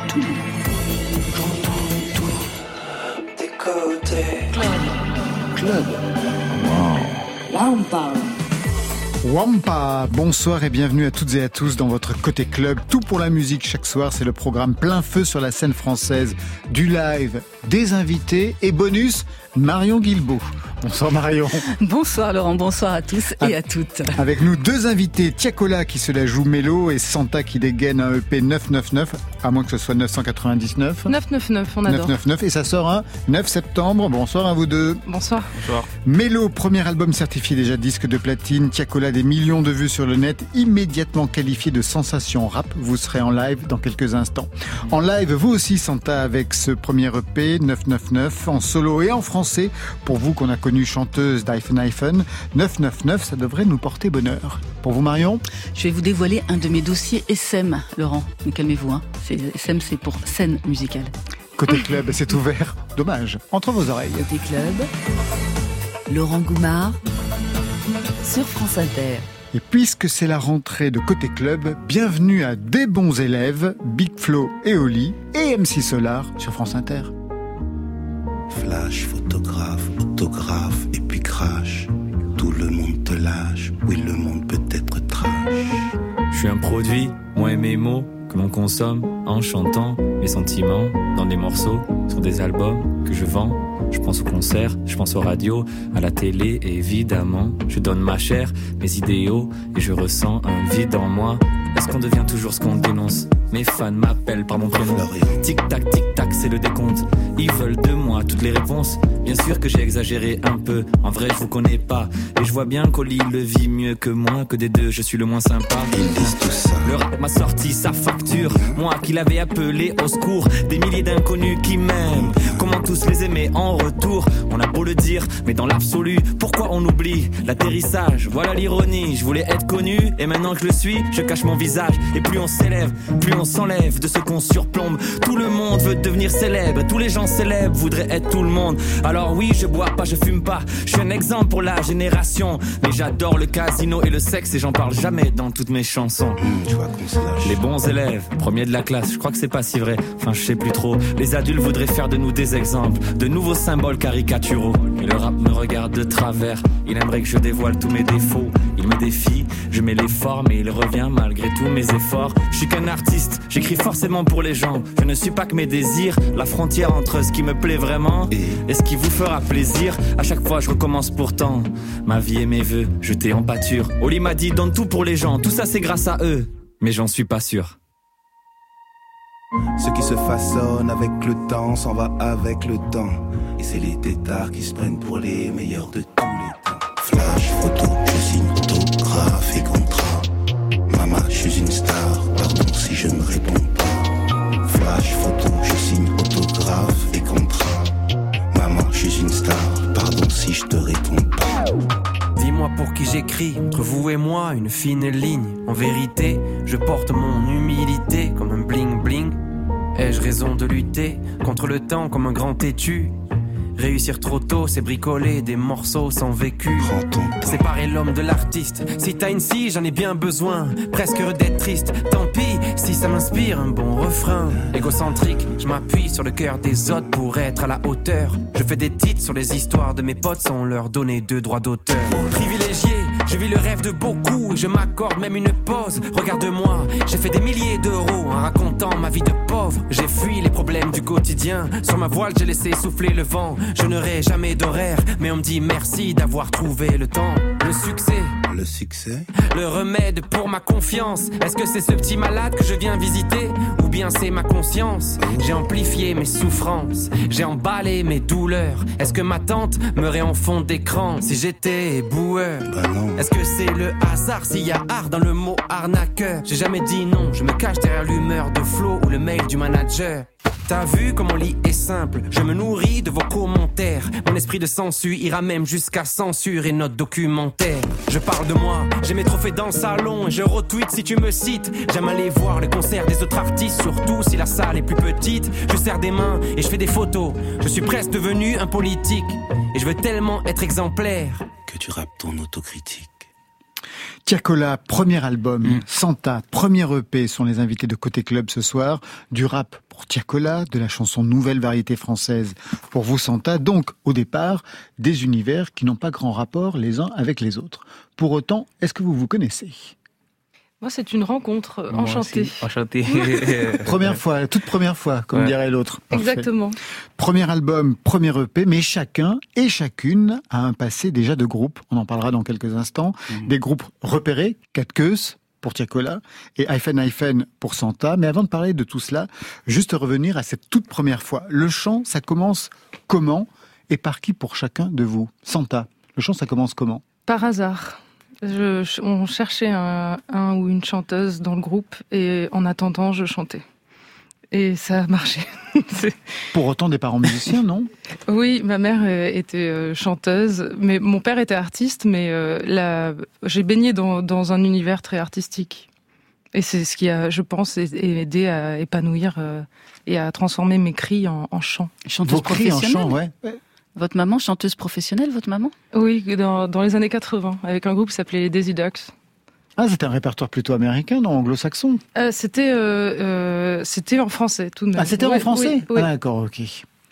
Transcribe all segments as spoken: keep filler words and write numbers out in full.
tout. J'entends tout. Des côtés. Club. Club. Wow. Wampa. Wampa, bonsoir et bienvenue à toutes et à tous dans votre Côté Club. Tout pour la musique chaque soir, c'est le programme plein feu sur la scène française. Du live, des invités et bonus, Marion Guilbault. Bonsoir Marion. Bonsoir Laurent, bonsoir à tous et à toutes. Avec nous deux invités, Tiakola qui se la joue mélo et Santa qui dégaine un E P neuf cent quatre-vingt-dix-neuf, à moins que ce soit neuf cent quatre-vingt-dix-neuf. neuf cent quatre-vingt-dix-neuf, on adore. neuf cent quatre-vingt-dix-neuf et ça sort un neuf septembre. Bonsoir à vous deux. Bonsoir. Bonsoir. Mélo, premier album certifié déjà disque de platine. Tiakola, des millions de vues sur le net, immédiatement qualifié de sensation rap. Vous serez en live dans quelques instants. En live, vous aussi Santa, avec ce premier E P neuf cent quatre-vingt-dix-neuf, en solo et en français. Pour vous qu'on a connu chanteuse d'Hyphen Hyphen, neuf cent quatre-vingt-dix-neuf, ça devrait nous porter bonheur. Pour vous Marion ? Je vais vous dévoiler un de mes dossiers S M, Laurent. Mais calmez-vous, hein. C'est, S M, c'est pour scène musicale. Côté club, c'est ouvert. Dommage. Entre vos oreilles. Côté club, Laurent Goumard sur France Inter. Et puisque c'est la rentrée de Côté Club, bienvenue à Des bons élèves, Big Flo et Oli et M C Solar sur France Inter. Flash, photographe, autographe et puis crash. Tout le monde te lâche, oui le monde peut être trash. Je suis un produit, moi et mes mots, que l'on consomme en chantant mes sentiments dans des morceaux, sur des albums que je vends. Je pense aux concerts, je pense aux radios, à la télé et évidemment je donne ma chair, mes idéaux et je ressens un vide en moi. Est-ce qu'on devient toujours ce qu'on dénonce ? Mes fans m'appellent par mon prénom. Tic-tac, tic-tac, c'est le décompte. Ils veulent de moi toutes les réponses. Bien sûr que j'ai exagéré un peu. En vrai, je vous connais pas. Et je vois bien qu'Oli le vit mieux que moi. Que des deux, je suis le moins sympa. Ils disent tout ça. Le rap m'a sorti sa facture. Moi qui l'avais appelé au secours. Des milliers d'inconnus qui m'aiment. Comment tous les aimer en retour ? On a beau le dire, mais dans l'absolu, pourquoi on oublie l'atterrissage ? Voilà l'ironie. Je voulais être connu. Et maintenant que je le suis, je cache mon visage. Et plus on s'élève, plus on s'enlève de ce qu'on surplombe. Tout le monde veut devenir célèbre. Tous les gens célèbres voudraient être tout le monde. Alors oui, je bois pas, je fume pas. Je suis un exemple pour la génération. Mais j'adore le casino et le sexe. Et j'en parle jamais dans toutes mes chansons. Mmh, tu vois qu'on se lâche. Les bons élèves, premiers de la classe. Je crois que c'est pas si vrai, enfin je sais plus trop. Les adultes voudraient faire de nous des exemples, de nouveaux symboles caricaturaux. Et le rap me regarde de travers. Il aimerait que je dévoile tous mes défauts. Il me défie, je mets l'effort, mais il revient malgré tous mes efforts. Je suis qu'un artiste, j'écris forcément pour les gens. Je ne suis pas que mes désirs, la frontière entre ce qui me plaît vraiment et, et ce qui vous fera plaisir. À chaque fois je recommence pourtant. Ma vie et mes vœux, jetés en pâture. Oli m'a dit donne tout pour les gens, tout ça c'est grâce à eux. Mais j'en suis pas sûr. Ce qui se façonne avec le temps s'en va avec le temps. Et c'est les têtards qui se prennent pour les meilleurs de tous les temps. Flash, photo, je signe autographe et contrat. Maman, je suis une star, pardon si je ne réponds pas. Flash, photo, je signe autographe et contrat. Maman, je suis une star, pardon si je te réponds pas. Dis-moi pour qui j'écris, entre vous et moi, une fine ligne. En vérité, je porte mon humilité comme un bling bling. Ai-je raison de lutter contre le temps comme un grand têtu ? Réussir trop tôt, c'est bricoler des morceaux sans vécu. Séparer l'homme de l'artiste. Si t'as une scie, j'en ai bien besoin. Presque d'être triste, tant pis si ça m'inspire un bon refrain. Égocentrique, je m'appuie sur le cœur des autres pour être à la hauteur. Je fais des titres sur les histoires de mes potes sans leur donner de droits d'auteur. Privilégié, je vis le rêve de beaucoup. Je m'accorde même une pause. Regarde-moi, j'ai fait des milliers d'euros en racontant ma vie de pauvre. J'ai fui les problèmes du quotidien. Sur ma voile, j'ai laissé souffler le vent. Je n'aurai jamais d'horaire, mais on me dit merci d'avoir trouvé le temps. Le succès, le succès, le remède pour ma confiance. Est-ce que c'est ce petit malade que je viens visiter, ou bien c'est ma conscience? J'ai amplifié mes souffrances, j'ai emballé mes douleurs. Est-ce que ma tante meurt en fond d'écran si j'étais boueur? Bah non. Est-ce que c'est le hasard s'il y a art dans le mot arnaqueur? J'ai jamais dit non, je me cache derrière l'humeur de Flo ou le mail du manager. T'as vu comment lit est simple, je me nourris de vos commentaires. Mon esprit de sensu ira même jusqu'à censurer notre documentaire. Je parle de moi, j'ai mes trophées dans le salon et je retweet si tu me cites. J'aime aller voir les concerts des autres artistes, surtout si la salle est plus petite. Je serre des mains et je fais des photos, je suis presque devenu un politique. Et je veux tellement être exemplaire que tu rappes ton autocritique. Tiakola, premier album, mmh. Santa, premier E P sont les invités de Côté Club ce soir. Du rap pour pour Tiakola, de la chanson Nouvelle Variété Française pour vous Santa. Donc, au départ, des univers qui n'ont pas grand rapport les uns avec les autres. Pour autant, est-ce que vous vous connaissez ? Moi, c'est une rencontre Moi enchantée. aussi, enchanté. Première fois, toute première fois, comme Ouais. dirait l'autre. Parfait. Exactement. Premier album, premier E P, mais chacun et chacune a un passé déjà de groupe. On en parlera dans quelques instants. Mhm. Des groupes repérés, Quatre Queues pour Tiakola et Hyphen Hyphen pour Santa. Mais avant de parler de tout cela, juste revenir à cette toute première fois. Le chant, ça commence comment et par qui pour chacun de vous ? Santa, le chant, ça commence comment ? Par hasard. Je, je- on cherchait un, un ou une chanteuse dans le groupe et en attendant, je chantais. Et ça a marché. C'est- Pour autant des parents musiciens, non ? Oui, ma mère euh, était euh, chanteuse, mais mon père était artiste, mais euh, la... j'ai baigné dans, dans un univers très artistique. Et c'est ce qui a, je pense, a- a aidé à épanouir euh, et à transformer mes cris en, en chant. Chanteuse Vos cris en professionnelle. chant, ouais. Votre maman, chanteuse professionnelle, votre maman ? Oui, dans, dans les années quatre-vingts, avec un groupe qui s'appelait les Daisy Ducks. Ah, c'était un répertoire plutôt américain, non anglo-saxon ? Euh, c'était, euh, euh, c'était en français, tout de même. Ah, c'était en Ouais, français ? Oui, oui. Ah, d'accord, ok.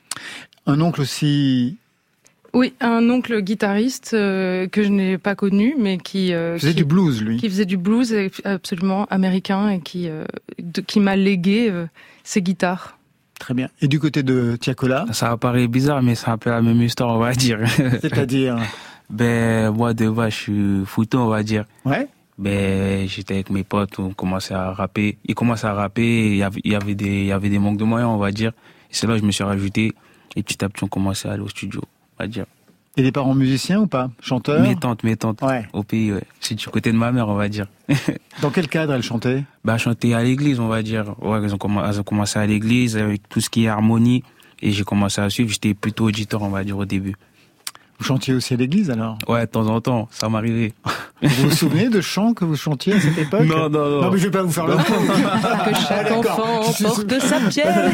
Un oncle aussi Oui, un oncle guitariste euh, que je n'ai pas connu, mais qui, euh, faisait qui, du blues, lui. qui faisait du blues absolument américain et qui, euh, de- qui m'a légué euh, ses guitares. Très bien. Et du côté de Tiakola, Ça va paraître bizarre, mais c'est un peu la même histoire, on va dire. c'est-à-dire... Ben, moi, de base, je suis fouton, on va dire. Ouais. Ben, j'étais avec mes potes, on commençait à rapper. Ils commençaient à rapper, et il y avait, il y avait des, il y avait des manques de moyens, on va dire. Et c'est là que je me suis rajouté. Et petit à petit, on commençait à aller au studio, on va dire. Et des parents musiciens ou pas ? Chanteurs ? Mes tantes, mes tantes. Ouais. Au pays, ouais. C'est du côté de ma mère, on va dire. Dans quel cadre elle chantait ? Bah, chanter à l'église, on va dire. Ouais, elles ont, comm- elles ont commencé à l'église avec tout ce qui est harmonie. Et j'ai commencé à suivre. J'étais plutôt auditeur, on va dire, au début. Vous chantiez aussi à l'église alors ? Ouais, de temps en temps, ça m'arrivait. Vous vous souvenez de chants que vous chantiez à cette époque ? Non, non, non. Non, mais je vais pas vous faire le coup. Que chaque d'accord. enfant Je suis porte sa pierre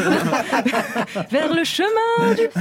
vers le chemin du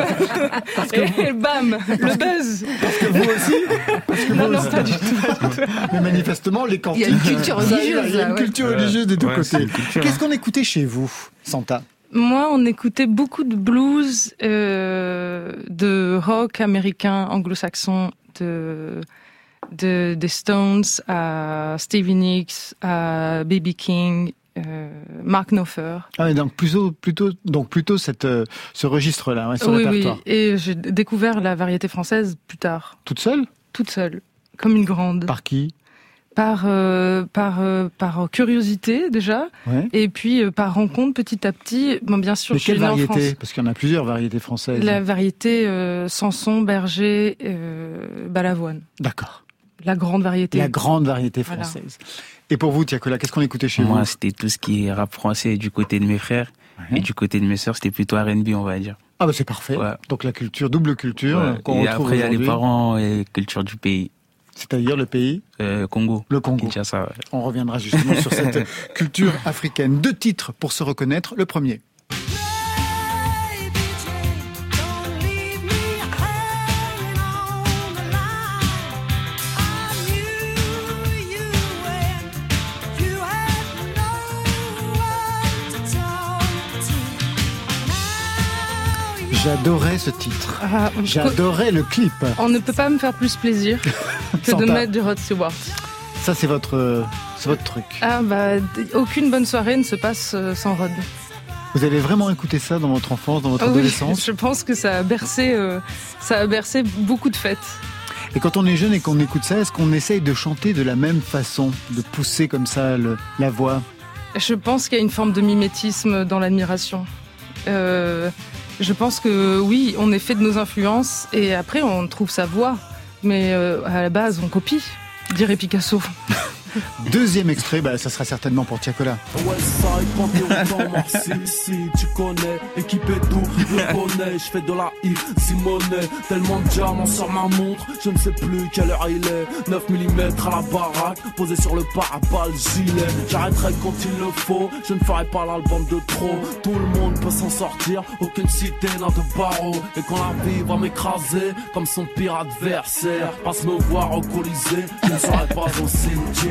Père. Et bam, le buzz. Parce que vous aussi Parce que Non, vous non, aussi. pas du tout. Mais manifestement, les cantiques... Il y a une culture Ça, religieuse, Il y a là, une ouais. culture religieuse des deux Ouais, c'est côtés. une culture, Qu'est-ce hein. qu'on écoutait chez vous, Santa ? Moi, on écoutait beaucoup de blues, euh, de rock américain, anglo-saxon, de, de des Stones à Stevie Nicks, à B B King, euh, Mark Knopfler. Ah, mais donc plutôt, plutôt, donc plutôt cette, euh, ce registre-là, ouais, ce Oui, oui. répertoire. Et j'ai découvert la variété française plus tard, Toute seule ? toute seule, comme une grande. Par qui ? Par, euh, par, euh, par curiosité déjà, Ouais. et puis euh, par rencontre petit à petit. Bon, bien sûr, Mais je suis quelle née en variété ? France. Parce qu'il y en a plusieurs variétés françaises. La variété euh, Sanson, Berger, euh, Balavoine. D'accord. La grande variété. La grande variété Voilà. française. Et pour vous, Tiakola, qu'est-ce qu'on écoutait chez Moi, vous ? c'était tout ce qui est rap français du côté de mes frères. Ouais. Et du côté de mes sœurs, c'était plutôt R and B, on va dire. Ah bah c'est parfait. Ouais. Donc la culture, double culture Ouais. qu'on Et retrouve après, il y a les aujourd'hui. parents et culture du pays. C'est-à-dire le pays, Euh, Congo. le Congo. Kinshasa, ouais. On reviendra justement sur cette culture africaine. Deux titres pour se reconnaître. Le premier. J'adorais ce titre. Ah, on- J'adorais le clip. On ne peut pas me faire plus plaisir que Santa. de mettre du Rod Stewart. Ça, c'est votre, euh, c'est votre truc. Ah bah, d- aucune bonne soirée ne se passe euh, sans Rod. Vous avez vraiment écouté ça dans votre enfance, dans votre Ah oui, adolescence. je pense que ça a bercé, euh, ça a bercé beaucoup de fêtes. Et quand on est jeune et qu'on écoute ça, est-ce qu'on essaye de chanter de la même façon, de pousser comme ça le- la voix ? Je pense qu'il y a une forme de mimétisme dans l'admiration. Euh, je pense que oui, on est fait de nos influences et après on trouve sa voix. Mais euh, à la base, on copie, dirait Picasso. Deuxième extrait, bah, ça sera certainement pour Tiakola. Westside, Panthéon, Marseille, si tu connais, équipé tout, le bonnet, je fais de la Yves Simonet, tellement de diamants sur ma montre, je ne sais plus quelle heure il est, neuf millimètres à la baraque, posé sur le pare-balles gilet, j'arrêterai quand il le faut, je ne ferai pas l'album de trop, tout le monde peut s'en sortir, aucune cité n'a de barreau, et quand la vie va m'écraser, comme son pire adversaire, passe me voir au Colisée, je ne serai pas au cimetière.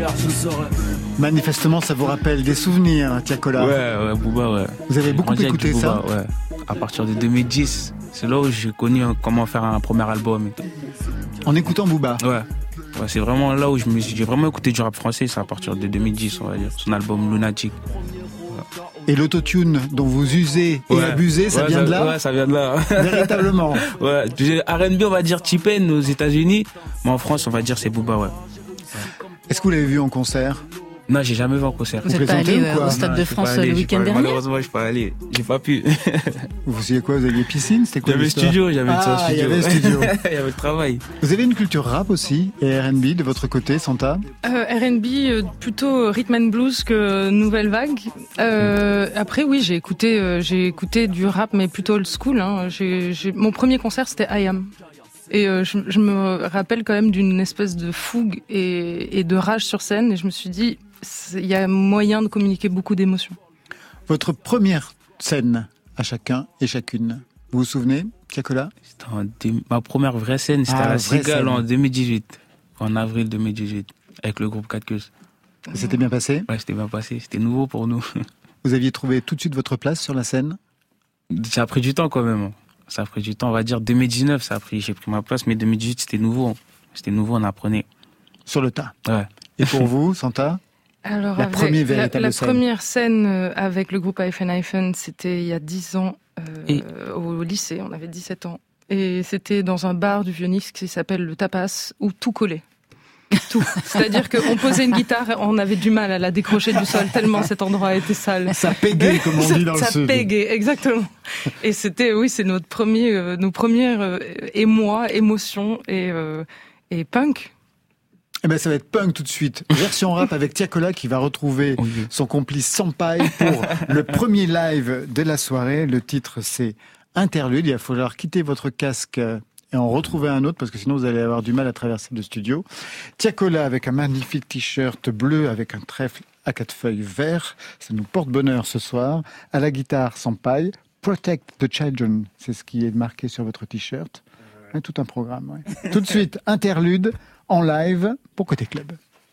faire, je saurais. Manifestement, ça vous rappelle des souvenirs, Tiakola. Ouais, ouais, Booba, ouais. Vous avez beaucoup écouté ça? Ouais. À partir de deux mille dix, c'est là où j'ai connu comment faire un premier album et tout. En écoutant Booba? Ouais. Ouais, c'est vraiment là où je me suis, j'ai vraiment écouté du rap français, c'est à partir de deux mille dix, on va dire. Son album Lunatic. Ouais. Et l'autotune dont vous usez et ouais. abusez, ça ouais, vient ça, de là? Ouais, ça vient de là. Véritablement. Ouais. R and B, on va dire T-Pain aux États-Unis, mais en France, on va dire c'est Booba, ouais. Est-ce que vous l'avez vu en concert? Non, j'ai jamais vu en concert. Vous n'êtes pas allé euh, au Stade non, de France allé, le week-end dernier? Malheureusement, je suis pas allé. J'ai pas pu. Vous faisiez quoi? Vous aviez piscine? C'était quoi? J'avais le studio, j'avais ah, le studio. il y avait le studio. Il y avait le travail. Vous avez une culture rap aussi et R and B de votre côté, Santa? euh, R and B euh, plutôt rhythm and blues que nouvelle vague. Euh, après, oui, j'ai écouté, euh, j'ai écouté du rap, mais plutôt old school. Hein. J'ai, j'ai... Mon premier concert, c'était I Am. Et euh, je, je me rappelle quand même d'une espèce de fougue et, et de rage sur scène. Et je me suis dit, il y a moyen de communiquer beaucoup d'émotions. Votre première scène à chacun et chacune, vous vous souvenez, Tiakola? C'était en deux... Ma première vraie scène, c'était ah, à la Cigale en deux mille dix-huit. En avril deux mille dix-huit, avec le groupe quatre queues. C'était bien passé? Ouais, c'était bien passé. C'était nouveau pour nous. Vous aviez trouvé tout de suite votre place sur la scène? Ça a pris du temps quand même. Ça a pris du temps, on va dire deux mille dix-neuf, ça a pris, j'ai pris ma place, mais deux mille dix-huit, c'était nouveau. C'était nouveau, on apprenait. Sur le tas. Ouais. Et pour vous, Santa? Alors, la, première, véritable la, la scène. première scène avec le groupe Hyphen Hyphen, c'était il y a dix ans, euh, Et... au lycée, on avait dix-sept ans. Et c'était dans un bar du Vieux-Nice qui s'appelle le Tapas, où tout collait. Tout. C'est-à-dire qu'on posait une guitare, on avait du mal à la décrocher du sol, tellement cet endroit était sale. Ça pégait, comme on dit dans ça, le sud. Ça pégait, exactement. Et c'était, oui, c'est notre premier, euh, nos premières euh, émois, émotions et, euh, et punk. Eh ben, ça va être punk tout de suite. Version rap avec Tiakola qui va retrouver oh oui. son complice Sampaï pour le premier live de la soirée. Le titre, c'est Interlude. Il va falloir quitter votre casque et en retrouver un autre parce que sinon vous allez avoir du mal à traverser le studio. Tiakola avec un magnifique t-shirt bleu avec un trèfle à quatre feuilles vert. Ça nous porte bonheur ce soir. À la guitare, Sampaï. Protect the Children, c'est ce qui est marqué sur votre t-shirt. Ouais, tout un programme. Ouais. Tout de suite, Interlude en live pour Côté Club.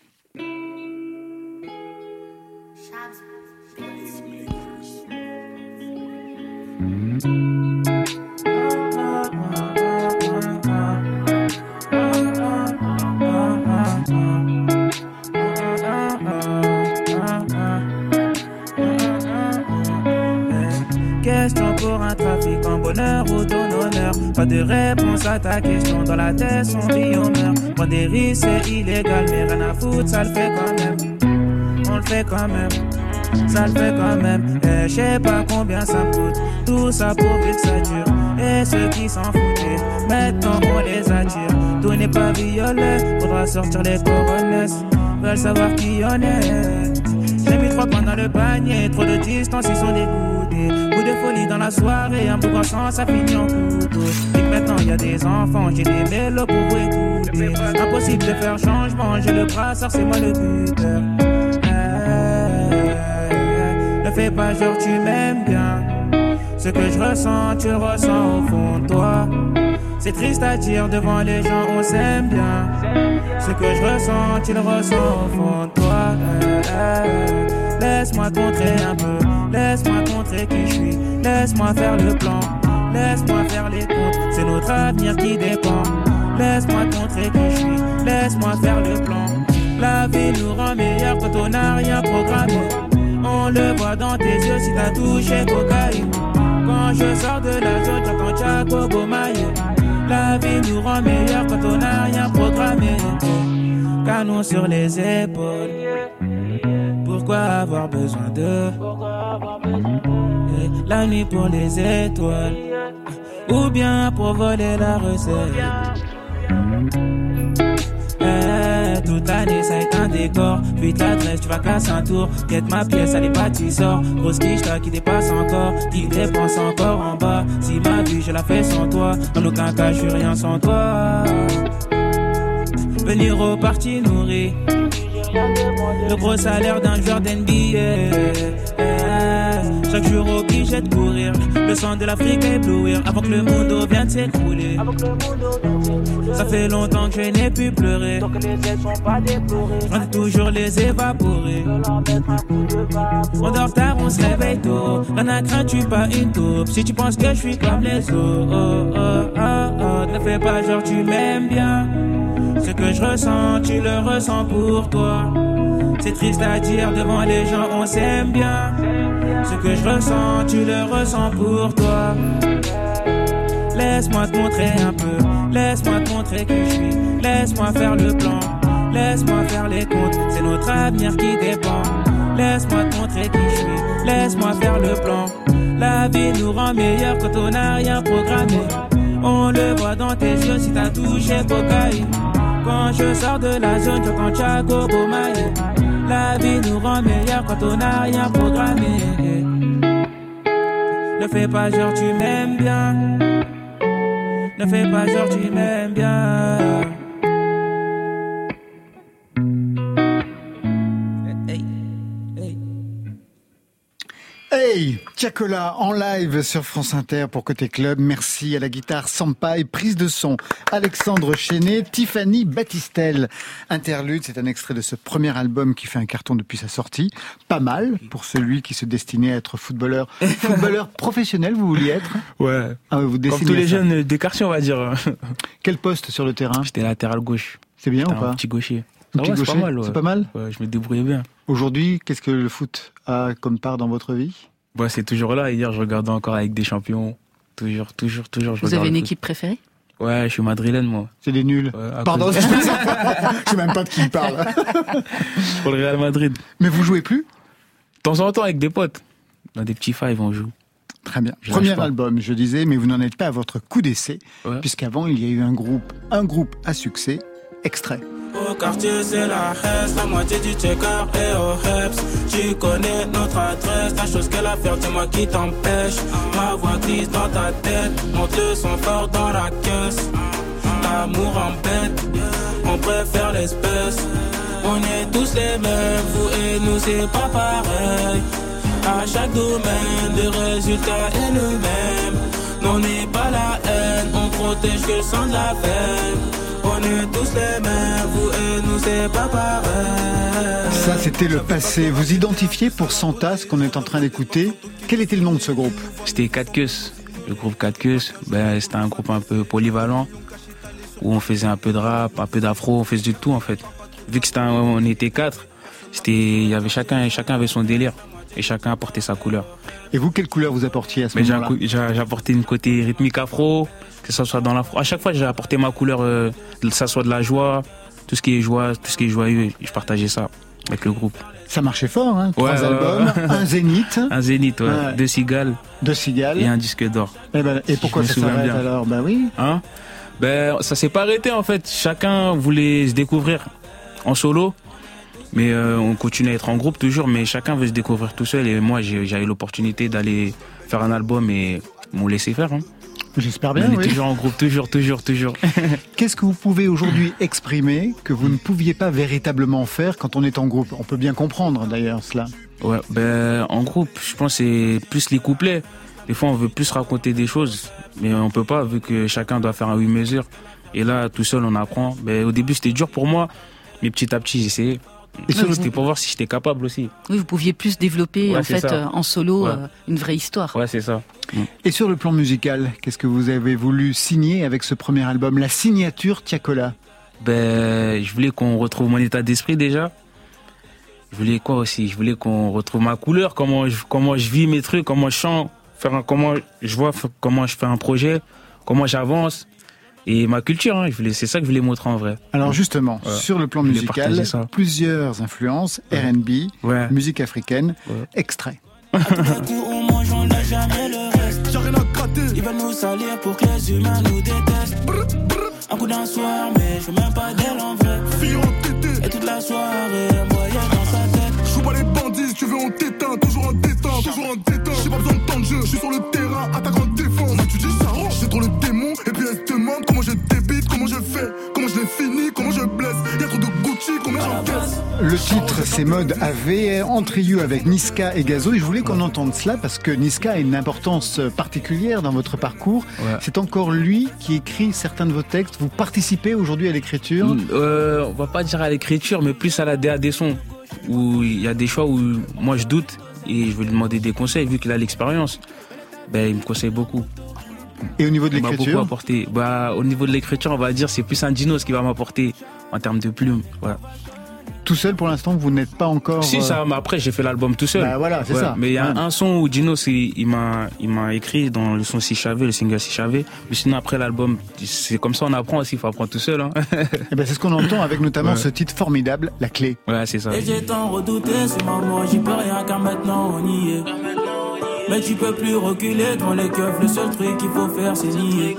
Question pour un trafic en bonheur ou ton honneur. Pas de réponse à ta question, dans la tête son vie on meurt. Prendre des risques c'est illégal mais rien à foutre ça le fait quand même. On le fait quand même, ça le fait quand même. Et je sais pas combien ça me coûte, tout ça pour que ça dure. Et ceux qui s'en foutaient, maintenant on les attire. Tout n'est pas violet, faudra sortir les couronnes. Veulent savoir qui on est. J'ai mis trois points dans le panier, trop de distance, ils sont dégoûtés. Coup de folie dans la soirée, un bout sang, ça finit en couteau. Et que maintenant y a des enfants, j'ai des mélos pour vous écouter. Impossible de faire changement, j'ai le brassard, c'est moi le buteur. Ne fais pas genre tu m'aimes bien. Ce que je ressens, tu le ressens au fond de toi. C'est triste à dire devant les gens, on s'aime bien. Ce que je ressens, tu le ressens au fond de toi. Laisse-moi te montrer un peu, laisse-moi te montrer qui je suis. Laisse-moi faire le plan, laisse-moi faire les comptes. C'est notre avenir qui dépend. Laisse-moi te montrer qui je suis, laisse-moi faire le plan. La vie nous rend meilleurs quand on n'a rien programmé. On le voit dans tes yeux si t'as touché cocaïne. Quand je sors de la zone, j'entends Chaco Bomaye. La vie nous rend meilleurs quand on n'a rien programmé. Canon sur les épaules. Pourquoi avoir besoin d'eux? La nuit pour les étoiles. Ou bien pour voler la recette. Eh, toute l'année ça est un décor. Fuite l'adresse, tu vas casser un tour. Guette ma pièce, allez pas t'y sors. Grosse quiche là qui dépasse encore. Qui dépense encore en bas. Si ma vie je la fais sans toi. Dans aucun cas je suis rien sans toi. Venir au parti nourri. Le gros salaire d'un joueur d'N B A. Chaque jour obligé de courir, le sang de l'Afrique éblouir avant que le monde vienne s'écrouler. Ça fait longtemps que je n'ai plus pleuré. Tant que les ailes sont pas déplorées, on est toujours les évaporer. On dort tard, on se réveille tôt. Rien à craindre, tu pas une taupe. Si tu penses que je suis comme les autres, oh, oh, oh, oh. Ne fais pas genre tu m'aimes bien. Ce que je ressens, tu le ressens pour toi. C'est triste à dire devant les gens, on s'aime bien. Ce que je ressens, tu le ressens pour toi. Laisse-moi te montrer un peu, laisse-moi te montrer que je suis. Laisse-moi faire le plan, laisse-moi faire les comptes. C'est notre avenir qui dépend. Laisse-moi te montrer qui je suis, laisse-moi faire le plan. La vie nous rend meilleurs quand on n'a rien programmé. On le voit dans tes yeux si t'as touché cocaïne. Quand je sors de la zone, j'entends Thiago Bomaye. La vie nous rend meilleurs quand on n'a rien programmé. Ne fais pas genre tu m'aimes bien. Ne fais pas genre tu m'aimes bien. Hey, Tiakola en live sur France Inter pour Côté Club. Merci à la guitare Sampaï, prise de son Alexandre Chenet, Tiffany Battistel. Interlude, c'est un extrait de ce premier album qui fait un carton depuis sa sortie. Pas mal pour celui qui se destinait à être footballeur. Footballeur professionnel, vous vouliez être ? Ouais. Ah, vous Comme tous les jeunes des quartiers, on va dire. Quel poste sur le terrain ? J'étais latéral gauche. C'est bien J'étais ou pas ? Un petit gaucher. Un petit ouais, gaucher, c'est pas mal. Ouais. C'est pas mal ? Ouais, je me débrouillais bien. Aujourd'hui, qu'est-ce que le foot a comme part dans votre vie ? Ouais, c'est toujours là. Hier, je regardais encore avec des champions. Toujours, toujours, toujours. Je Vous avez une équipe préférée ? Ouais, je suis madrilène, moi. C'est des nuls. Ouais, Pardon, cause... je sais même pas de qui il parle. Pour le Real Madrid. Mais vous jouez plus ? De temps en temps avec des potes. Dans des petits fives, on joue. Très bien. Je Premier album, je disais, mais vous n'en êtes pas à votre coup d'essai, ouais. puisqu'avant, il y a eu un groupe, un groupe à succès. Extrait. Au quartier c'est la Hesse, la moitié du checker et au Heps. Tu connais notre adresse, la chose qu'elle a fait, dis-moi qui t'empêche. Ma voix glisse dans ta tête, monte le son fort dans la caisse. L'amour embête, on préfère l'espèce. On est tous les mêmes, vous et nous c'est pas pareil. À chaque domaine, le résultat est le même. On n'est pas la haine, on protège que le sang de la veine. On est tous les mêmes, vous et nous c'est pas pareil. Ça c'était le passé. Vous identifiez pour Santa ce qu'on est en train d'écouter. Quel était le nom de ce groupe ? C'était quatre queues. Le groupe quatre queues, ben, c'était un groupe un peu polyvalent où on faisait un peu de rap, un peu d'afro, on faisait du tout en fait. Vu que c'était un, on était quatre, c'était, il y avait chacun, chacun avait son délire et chacun apportait sa couleur. Et vous, quelle couleur vous apportiez à ce Mais moment-là ? j'ai, j'ai apporté une côté rythmique afro, que ça soit dans l'afro. À chaque fois, j'ai apporté ma couleur, euh, que ça soit de la joie, tout ce qui est joie, tout ce qui est joyeux. Je partageais ça avec le groupe. Ça marchait fort, hein ? Trois ouais, albums, ouais. un zénith. Un zénith, ouais. ouais. Deux cigales. Deux cigales. Et un disque d'or. Et, ben, et pourquoi ça s'arrête bien. alors ? Ben oui. Hein ? Ben, ça s'est pas arrêté en fait. Chacun voulait se découvrir en solo. Mais euh, on continue à être en groupe toujours, mais chacun veut se découvrir tout seul. Et moi, j'ai, j'ai eu l'opportunité d'aller faire un album et m'ont laissé faire. Hein. J'espère bien, on est oui. toujours en groupe, toujours, toujours, toujours. Qu'est-ce que vous pouvez aujourd'hui exprimer que vous ne pouviez pas véritablement faire quand on est en groupe ? On peut bien comprendre d'ailleurs cela. Ouais, ben en groupe, je pense que c'est plus les couplets. Des fois, on veut plus raconter des choses, mais on peut pas vu que chacun doit faire un huit mesures. Et là, tout seul, on apprend. Ben, au début, c'était dur pour moi, mais petit à petit, j'ai essayé. Et ouais, c'était pour voir si j'étais capable aussi. Oui, vous pouviez plus développer ouais, en fait euh, en solo ouais. euh, une vraie histoire. Ouais, c'est ça. Et sur le plan musical, qu'est-ce que vous avez voulu signer avec ce premier album, la signature Tiakola ? Ben, je voulais qu'on retrouve mon état d'esprit déjà. Je voulais quoi aussi ? Je voulais qu'on retrouve ma couleur, comment je, comment je vis mes trucs, comment je chante, faire un, comment je vois comment je fais un projet, comment j'avance. Et ma culture, hein, je voulais, c'est ça que je voulais montrer en vrai. Alors justement, ouais. sur le plan musical, plusieurs influences, ouais. R and B, ouais. musique africaine, ouais. extrait. On mange, on n'a jamais le reste. J'ai rien à gratter. Ils veulent nous salir pour que les humains nous détestent. Brr, brr. Un coup d'un soir, mais je veux même pas d'elle en vrai. Fille en tété. Et toute la soirée, moyen dans sa tête. Je joue pas les bandits, si tu veux on t'éteint. Toujours en détente, toujours en détente. J'ai pas besoin de temps de jeu, je suis sur le terrain, attaque en défense. Moi tu dis ça range, j'ai trop le démon. Et puis elle se demande comment je débite, comment je fais, comment je l'ai fini, comment je blesse. Y'a trop de Gucci, combien j'encaisse. Le titre, c'est Mode A V, en trio avec Niska et Gazo. Et je voulais qu'on entende cela parce que Niska a une importance particulière dans votre parcours. Ouais. C'est encore lui qui écrit certains de vos textes. Vous participez aujourd'hui à l'écriture ? euh, On va pas dire à l'écriture, mais plus à la D A des sons. Où il y a des choix où moi je doute et je vais lui demander des conseils vu qu'il a l'expérience. Ben, il me conseille beaucoup. Et au niveau de il l'écriture ? m'a beaucoup apporté. Bah, au niveau de l'écriture, on va dire c'est plus un Dinos qui va m'apporter en termes de plumes. Voilà. Tout seul pour l'instant, vous n'êtes pas encore. Si, ça, mais après j'ai fait l'album tout seul. Bah voilà, c'est ouais. ça. Mais il y a ouais. un son où Dino, il m'a, il m'a écrit dans le son Si Chavé, le single Si Chavé. Mais sinon après l'album, c'est comme ça on apprend aussi, il faut apprendre tout seul. Hein. Et ben c'est ce qu'on entend avec notamment ouais. ce titre formidable, La Clé. Ouais, c'est ça. Et j'ai tant redouté, c'est maman, j'y peux rien car maintenant on y est. Mais tu peux plus reculer dans les keufs, le seul truc qu'il faut faire c'est nier.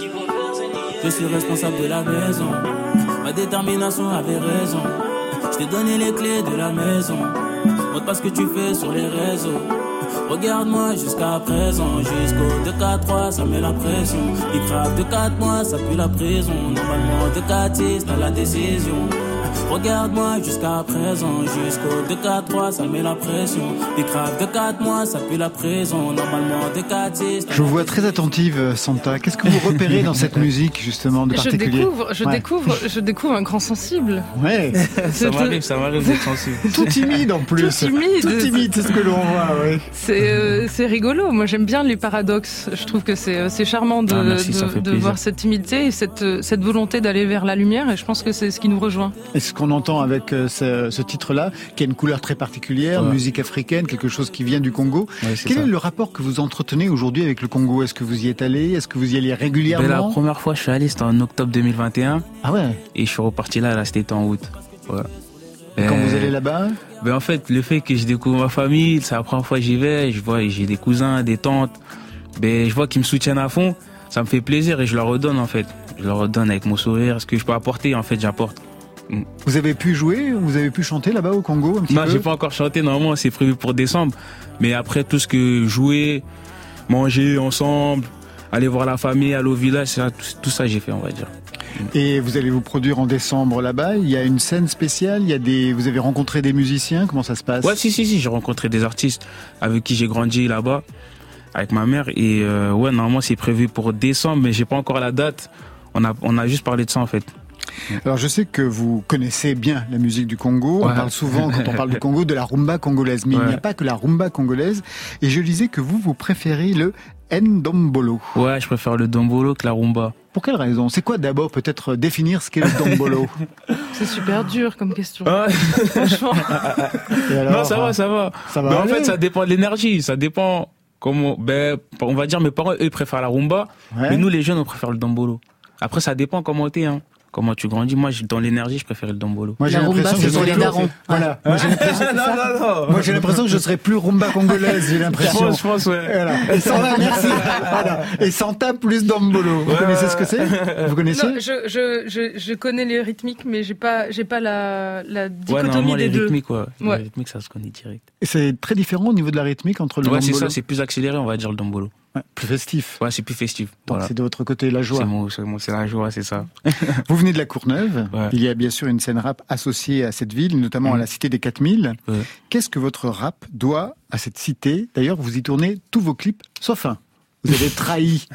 Je suis responsable de la maison, ma détermination avait raison. Je t'ai donné les clés de la maison. Montre pas ce que tu fais sur les réseaux. Regarde-moi jusqu'à présent. Jusqu'au deux quatre trois, ça met la pression. Il crave de quatre mois, ça pue la prison. Normalement deux quatre six, t'as la décision. Regarde-moi jusqu'à présent. Jusqu'au deux quatre trois, ça met la pression. Il crave de quatre mois, ça pue la prison. Normalement deux quatre six. Je vous vois très attentive, Santa. Qu'est-ce que vous repérez dans cette musique, justement, de particulier ? Je découvre, je ouais. découvre, je découvre un grand sensible. Ouais. ça m'arrive, ça m'arrive d'être sensible. Tout timide en plus. Tout timide. Tout timide, c'est ce que l'on voit, oui. C'est, euh, c'est rigolo. Moi, j'aime bien les paradoxes. Je trouve que c'est, c'est charmant de, ah, merci, de, de voir cette timidité et cette, cette volonté d'aller vers la lumière. Et je pense que c'est ce qui nous rejoint. Et ce qu'on entend avec ce, ce titre-là, qui a une couleur très particulière, ouais. musique africaine, quelque chose qui vient du Congo. Ouais, Quel ça. est le rapport que vous entretenez aujourd'hui avec le Congo ? Est-ce que vous y êtes allé ? Est-ce que vous y allez régulièrement ? ben, La première fois, je suis allé, c'était en octobre deux mille vingt et un. Ah ouais. Et je suis reparti là, là c'était en août. Ouais. Et quand euh, vous allez là-bas ? Ben en fait, le fait que je découvre ma famille, c'est la première fois que j'y vais, je vois, j'ai des cousins, des tantes, ben je vois qu'ils me soutiennent à fond, ça me fait plaisir et je leur redonne en fait. Je leur redonne avec mon sourire, ce que je peux apporter, en fait, j'apporte. Vous avez pu jouer, vous avez pu chanter là-bas au Congo un petit non, peu ? j'ai pas encore chanté, normalement c'est prévu pour décembre. Mais après tout ce que jouer, manger ensemble, aller voir la famille, aller au village, ça, tout, tout ça j'ai fait, on va dire. Et vous allez vous produire en décembre là-bas. Il y a une scène spéciale, il y a des, vous avez rencontré des musiciens, comment ça se passe ? Ouais, si, si, si, j'ai rencontré des artistes avec qui j'ai grandi là-bas, avec ma mère. Et euh, ouais, normalement c'est prévu pour décembre, mais j'ai pas encore la date. On a, on a juste parlé de ça en fait. Alors je sais que vous connaissez bien la musique du Congo, ouais. On parle souvent quand on parle du Congo de la rumba congolaise, mais ouais. Il n'y a pas que la rumba congolaise, et je disais que vous, vous préférez le Ndombolo. Ouais, je préfère le Ndombolo que la rumba. Pour quelle raison ? C'est quoi d'abord peut-être définir ce qu'est le Ndombolo ? C'est super dur comme question. Ouais. Franchement. Alors, non, ça va, ça va. Ça va mais en fait, ça dépend de l'énergie, ça dépend comment, ben, on va dire mes parents, eux, ils préfèrent la rumba, ouais. Mais nous les jeunes, on préfère le Ndombolo. Après, ça dépend comment t'es, hein. Comment tu grandis. Moi, dans l'énergie, je préfère le Ndombolo. Moi, j'ai la l'impression rumba, que je c'est pour les darons. Voilà. Moi, j'ai l'impression... non, non, non. Moi, j'ai l'impression que je serais plus rumba congolaise, j'ai l'impression. Je pense, je pense, ouais. Voilà. Et Santa, merci. Voilà. Et Santa plus Ndombolo. Vous ouais. connaissez ce que c'est ? Vous connaissez ? Non, je, je, je, je connais les rythmiques, mais j'ai pas, j'ai pas la, la ouais, dichotomie des les deux. Rythmiques, ouais. Ouais. Les rythmiques, ça se connaît direct. Et c'est très différent au niveau de la rythmique entre le ouais, Ndombolo. Ouais, c'est ça, c'est plus accéléré, on va dire, le Ndombolo. Ouais, plus festif. Ouais, c'est plus festif. Donc voilà. C'est de votre côté la joie. C'est, mon, c'est, mon, c'est la joie, c'est ça. Vous venez de la Courneuve. Ouais. Il y a bien sûr une scène rap associée à cette ville, notamment mmh. à la Cité des quatre mille. Ouais. Qu'est-ce que votre rap doit à cette cité ? D'ailleurs, vous y tournez tous vos clips, sauf un. Vous avez trahi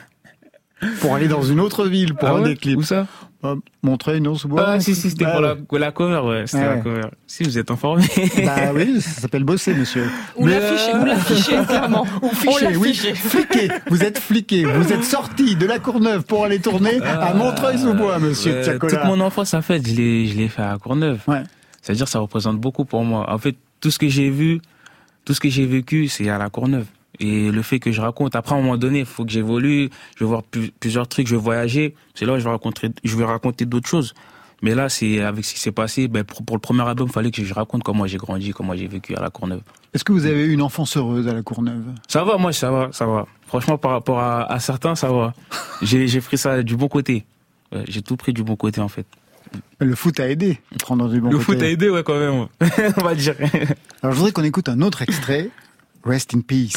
pour aller dans une autre ville pour ah un ouais des clips. Où ça ? Euh, Montreuil, non, Sous-Bois. Ah, si, si, c'était bah, pour la, la cover, ouais. C'était ouais. la cover. Si, vous êtes informé. Bah oui, ça s'appelle bosser, monsieur. Ou Mais l'afficher, euh... ou l'afficher, clairement. Ou ficher, oui. Fliqué. Vous êtes fliqué. Vous êtes sorti de la Courneuve pour aller tourner ah, à Montreuil-Sous-Bois, monsieur ouais, Tchakola. Toute mon enfance, en fait, je l'ai, je l'ai fait à Courneuve. Ouais. C'est-à-dire, ça représente beaucoup pour moi. En fait, tout ce que j'ai vu, tout ce que j'ai vécu, c'est à la Courneuve. Et le fait que je raconte, après à un moment donné, il faut que j'évolue, je vais voir plus, plusieurs trucs, je vais voyager, c'est là où je vais raconter, je vais raconter d'autres choses. Mais là, c'est avec ce qui s'est passé, ben pour, pour le premier album, il fallait que je raconte comment j'ai grandi, comment j'ai vécu à la Courneuve. Est-ce que vous avez eu une enfance heureuse à la Courneuve ? Ça va, moi, ça va, ça va. Franchement, par rapport à, à certains, ça va. J'ai, j'ai pris ça du bon côté. Ouais, j'ai tout pris du bon côté, en fait. Le foot a aidé, prendre du bon le côté. Le foot a aidé, ouais, quand même. On va dire. Alors, je voudrais qu'on écoute un autre extrait, Rest in Peace.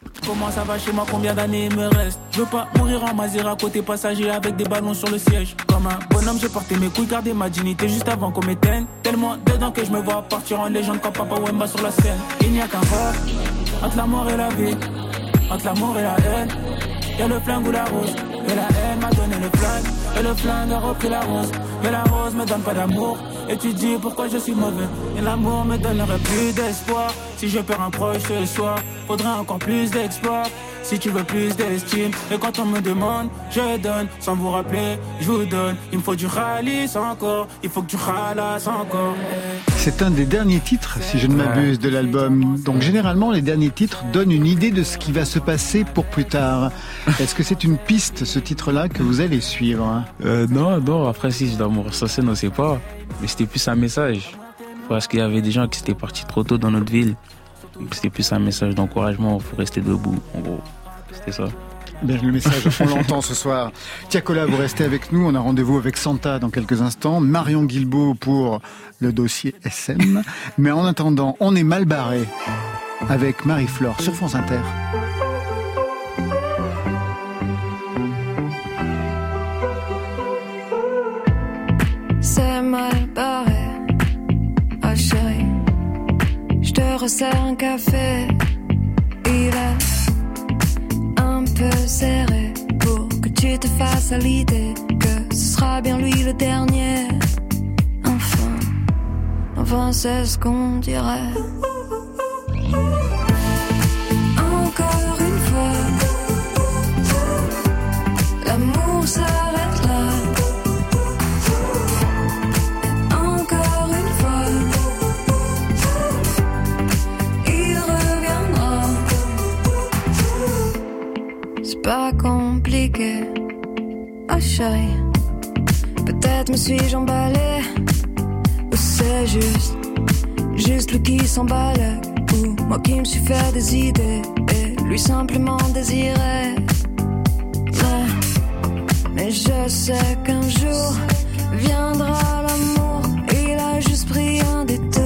Comment ça va chez moi, combien d'années il me reste? Je veux pas mourir en Mazira côté passager avec des ballons sur le siège. Comme un bonhomme j'ai porté mes couilles, gardé ma dignité juste avant qu'on m'éteigne. Tellement dedans que je me vois partir en légende comme Papa Wemba sur la scène. Il n'y a qu'un rap entre la mort et la vie, entre l'amour et la haine. Y'a le flingue ou la rose, et la haine m'a donné le flingue, et le flingue a repris la rose. Mais la rose me donne pas d'amour, et tu dis pourquoi je suis mauvais. Et l'amour me donnerait plus d'espoir. Si je perds un proche ce soir, faudrait encore plus d'exploits. Si tu veux plus d'estime, et quand on me demande, je donne. Sans vous rappeler, je vous donne. Il me faut du ralice encore, il faut que tu ralasses encore. C'est un des derniers titres, si je ne m'abuse, de l'album. Donc généralement, les derniers titres donnent une idée de ce qui va se passer pour plus tard. Est-ce que c'est une piste, ce titre-là, que vous allez suivre? euh, Non, non, après si je dois me ressasser, on ne sait pas. Mais c'était plus un message. Parce qu'il y avait des gens qui étaient partis trop tôt dans notre ville. Donc c'était plus un message d'encouragement, il faut rester debout, en gros. C'était ça. Bien, le message, on l'entend ce soir. Tiakola, vous restez avec nous. On a rendez-vous avec Santa dans quelques instants. Marion Guilbault pour le dossier S M. Mais en attendant, on est mal barré avec Marie-Flore sur France Inter. C'est mal barré, ah chérie. Je te resserre un café. Il est un peu serré pour que tu te fasses à l'idée que ce sera bien lui le dernier. Enfin, enfin c'est ce qu'on dirait. Encore une fois, l'amour s'arrête là. Encore une fois, il reviendra. C'est pas compliqué, oh chérie. Peut-être me suis-je emballée, ou c'est juste, juste lui qui s'emballe, ou moi qui me suis fait des idées, et lui simplement désirait. Mais, mais je sais qu'un jour viendra l'amour, il a juste pris un détour.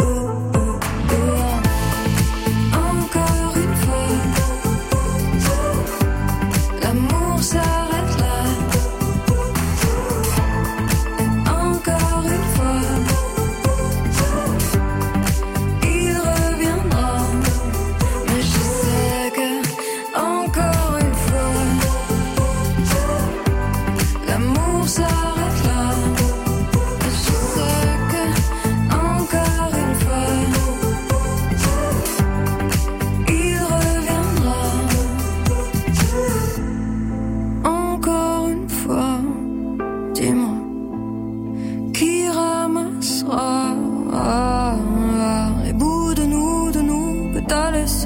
Encore une fois, l'amour s'arrête là. Encore une fois, il reviendra. Mais je sais que, encore une fois, l'amour s'arrête là. Mais je sais que, encore une fois, il reviendra. Encore une fois, dis-moi, qui ramassera les bouts de nous, de nous que t'as laissé,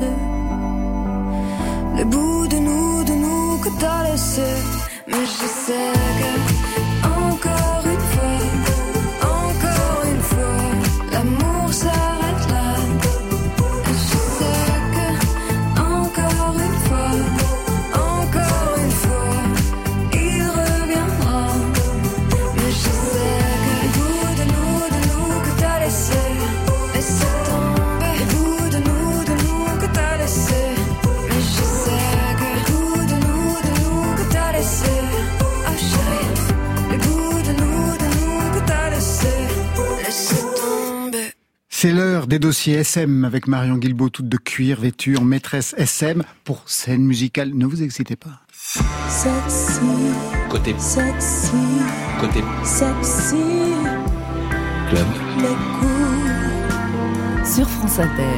les bouts de nous, de nous que t'as laissé. Mais je sais que, encore une fois, encore une fois, l'amour s'arrête là. Et je sais que, encore une fois, encore une fois, il reviendra. Mais je sais que les bouts de nous, de nous que t'as laissé, laissé tomber. Les bouts de nous, de nous que t'as laissé. Mais je sais que les bouts de nous, de nous que t'as laissé. Oh chérie, les bouts de nous, de nous que t'as laissé, laissé tomber. C'est l'heure des dossiers S M avec Marion Guilbault, toute de cuir, vêtue en maîtresse S M pour scène musicale. Ne vous excitez pas. Sexy, Côté sexy, Côté sexy, club. les coups. Sur France Inter.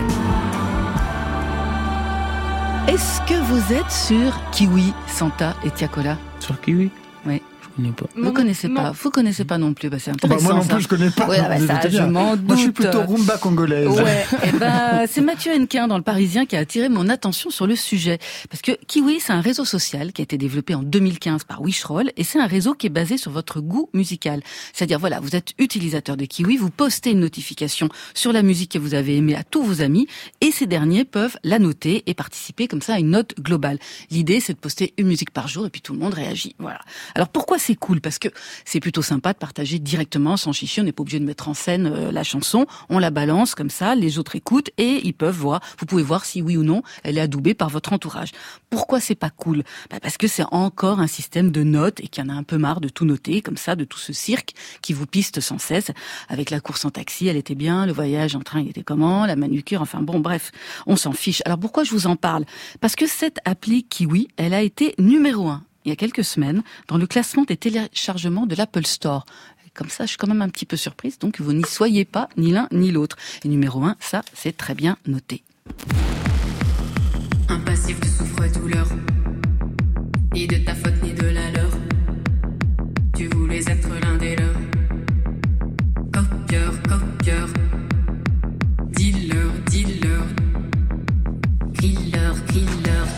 Est-ce que vous êtes sur Kiwi, Santa et Tiakola? Sur Kiwi? Oui. Je connais pas. Vous Non, connaissez non. pas, vous connaissez pas non plus, bah c'est Bah, intéressant. moi non ça. plus, je connais pas. Ouais, bah, Vous ça, doutez je bien. m'en doute. Moi, je suis plutôt rumba congolaise. Ouais, et ben c'est Mathieu Hennequin dans Le Parisien qui a attiré mon attention sur le sujet. Parce que Kiwi, c'est un réseau social qui a été développé en deux mille quinze par Wishroll et c'est un réseau qui est basé sur votre goût musical. C'est-à-dire, voilà, vous êtes utilisateur de Kiwi, vous postez une notification sur la musique que vous avez aimée à tous vos amis et ces derniers peuvent la noter et participer comme ça à une note globale. L'idée, c'est de poster une musique par jour et puis tout le monde réagit. Voilà. Alors pourquoi c'est c'est cool parce que c'est plutôt sympa de partager directement sans chichi. On n'est pas obligé de mettre en scène euh, la chanson. On la balance comme ça, les autres écoutent et ils peuvent voir. Vous pouvez voir si oui ou non elle est adoubée par votre entourage. Pourquoi c'est pas cool ? Bah parce que c'est encore un système de notes et qu'il y en a un peu marre de tout noter comme ça, de tout ce cirque qui vous piste sans cesse. Avec la course en taxi, elle était bien. Le voyage en train, il était comment ? La manucure, enfin bon, bref, on s'en fiche. Alors pourquoi je vous en parle ? Parce que cette appli Kiwi, elle a été numéro un il y a quelques semaines dans le classement des téléchargements de l'Apple Store. Comme ça, je suis quand même un petit peu surprise. Donc, vous n'y soyez pas, ni l'un ni l'autre. Et numéro un, ça, c'est très bien noté. Un passif de souffre-douleur, ni de ta faute ni de la leur. Tu voulais être l'un des leurs. Copieur, copieur, dealer, dealer, killer, killer.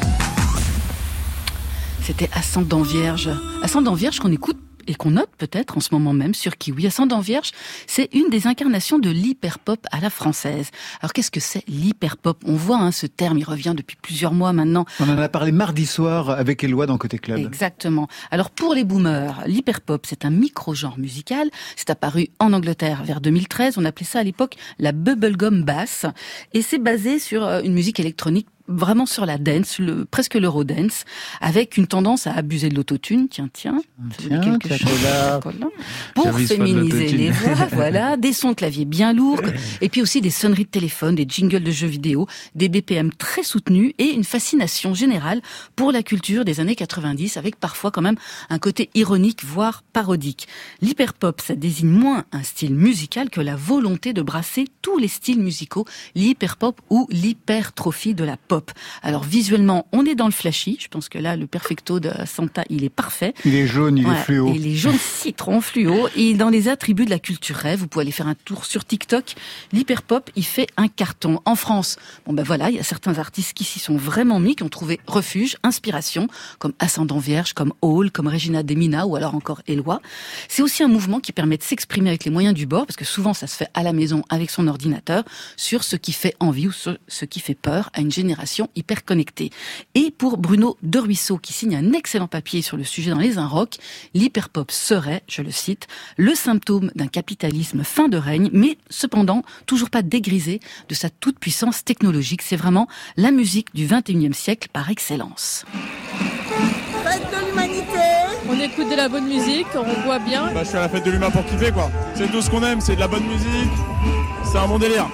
C'était Ascendant Vierge. Ascendant Vierge qu'on écoute et qu'on note peut-être en ce moment même sur Kiwi. Ascendant Vierge, c'est une des incarnations de l'hyperpop à la française. Alors qu'est-ce que c'est l'hyperpop ? On voit hein, ce terme, il revient depuis plusieurs mois maintenant. On en a parlé mardi soir avec Éloi dans Côté Club. Exactement. Alors pour les boomers, l'hyperpop, c'est un micro-genre musical. C'est apparu en Angleterre vers deux mille treize. On appelait ça à l'époque la bubblegum bass. Et c'est basé sur une musique électronique vraiment sur la dance, le, presque l'eurodance, avec une tendance à abuser de l'autotune, tiens, tiens, tiens quelque chose. Voilà. Pour J'avais féminiser les voix, voilà, des sons de clavier bien lourds, et puis aussi des sonneries de téléphone, des jingles de jeux vidéo, des B P M très soutenus, et une fascination générale pour la culture des années quatre-vingt-dix, avec parfois quand même un côté ironique, voire parodique. L'hyperpop, ça désigne moins un style musical que la volonté de brasser tous les styles musicaux, l'hyperpop ou l'hypertrophie de la pop. Alors visuellement, on est dans le flashy. Je pense que là, le perfecto de Santa, il est parfait. Il est jaune, il ouais, est fluo. Il est jaune citron fluo. Et dans les attributs de la culture rêve, vous pouvez aller faire un tour sur TikTok. L'hyperpop, il fait un carton. En France, bon ben voilà, il y a certains artistes qui s'y sont vraiment mis, qui ont trouvé refuge, inspiration, comme Ascendant Vierge, comme Hall, comme Regina Demina ou alors encore Éloi. C'est aussi un mouvement qui permet de s'exprimer avec les moyens du bord, parce que souvent ça se fait à la maison avec son ordinateur, sur ce qui fait envie ou sur ce qui fait peur à une génération hyper connectée. Et pour Bruno De Ruisseau, qui signe un excellent papier sur le sujet dans Les Inrocks, l'hyperpop serait, je le cite, le symptôme d'un capitalisme fin de règne, mais cependant toujours pas dégrisé de sa toute-puissance technologique. C'est vraiment la musique du vingt et unième siècle par excellence. Fête de l'humanité. On écoute de la bonne musique, on boit bien. Bah, je suis à la fête de l'humain pour kiffer, quoi. C'est tout ce qu'on aime, c'est de la bonne musique, c'est un bon délire.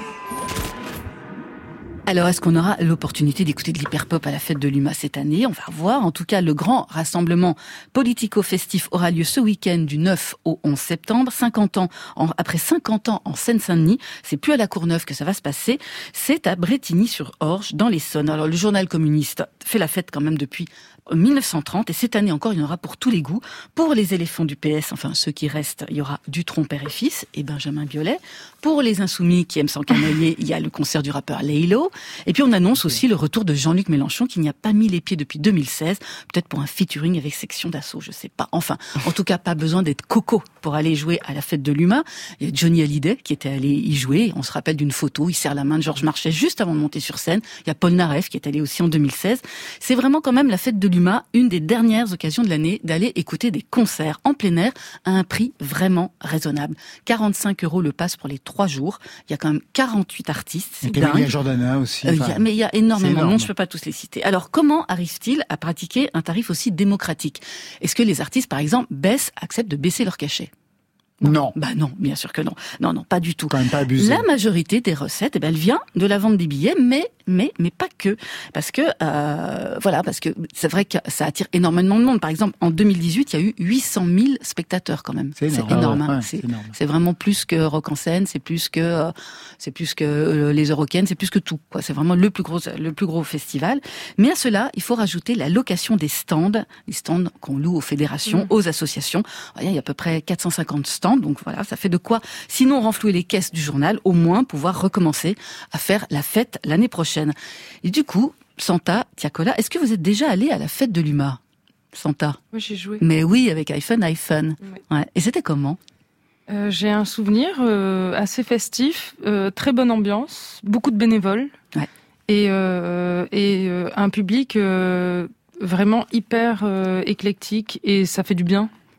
Alors, est-ce qu'on aura l'opportunité d'écouter de l'hyperpop à la fête de l'U M A cette année ? On va voir. En tout cas, le grand rassemblement politico-festif aura lieu ce week-end du neuf au onze septembre. cinquante ans, en, après cinquante ans en Seine-Saint-Denis, c'est plus à la Courneuve que ça va se passer, c'est à Brétigny-sur-Orge, dans l'Essonne. Alors, le journal communiste fait la fête quand même depuis mille neuf cent trente, et cette année encore, il y en aura pour tous les goûts. Pour les éléphants du P S, enfin ceux qui restent, il y aura Dutronc père et fils et Benjamin Biolay. Pour les insoumis qui aiment s'encanailler, il y a le concert du rappeur Laylo. Et puis on annonce aussi le retour de Jean-Luc Mélenchon, qui n'y a pas mis les pieds depuis deux mille seize, peut-être pour un featuring avec Section d'Assaut, je sais pas. Enfin, en tout cas, pas besoin d'être coco pour aller jouer à la fête de l'U M A. Il y a Johnny Hallyday qui était allé y jouer. On se rappelle d'une photo, il serre la main de Georges Marchais juste avant de monter sur scène. Il y a Paul Naref qui est allé aussi en deux mille seize. C'est vraiment quand même la fête de l'U M A, une des dernières occasions de l'année d'aller écouter des concerts en plein air à un prix vraiment raisonnable. quarante-cinq euros le pass pour les trois jours. Il y a quand même quarante-huit artistes, c'est dingue. Il y a Jordana aussi. Euh, il y a, mais il y a énormément de monde, je ne peux pas tous les citer. Alors, comment arrive-t-il à pratiquer un tarif aussi démocratique ? Est-ce que les artistes, par exemple, baissent, acceptent de baisser leur cachet ? Non. non. Bah non, bien sûr que non. Non, non, pas du tout. Quand même pas abusé. La majorité des recettes, eh ben, elle vient de la vente des billets, mais mais mais pas que, parce que euh, voilà, parce que c'est vrai que ça attire énormément de monde. Par exemple, en deux mille dix-huit, il y a eu huit cent mille spectateurs quand même. C'est énorme. C'est énorme. Ah ouais, hein. ouais, c'est, c'est énorme. c'est vraiment plus que Rock en scène, c'est plus que euh, c'est plus que euh, les Eurocaines, c'est plus que tout. Quoi. C'est vraiment le plus gros le plus gros festival. Mais à cela, il faut rajouter la location des stands, les stands qu'on loue aux fédérations, mmh. aux associations. Il y a à peu près quatre cent cinquante stands, donc voilà, ça fait de quoi, sinon renflouer les caisses du journal, au moins pouvoir recommencer à faire la fête l'année prochaine. Et du coup, Santa, Tiakola, est-ce que vous êtes déjà allé à la fête de l'U M A, Santa ? Moi, j'ai joué. Mais oui, avec iPhone, iPhone. Ouais. Ouais. Et c'était comment ? euh, J'ai un souvenir euh, assez festif, euh, très bonne ambiance, beaucoup de bénévoles, ouais. et, euh, et euh, un public euh, vraiment hyper euh, éclectique, et ça fait du bien.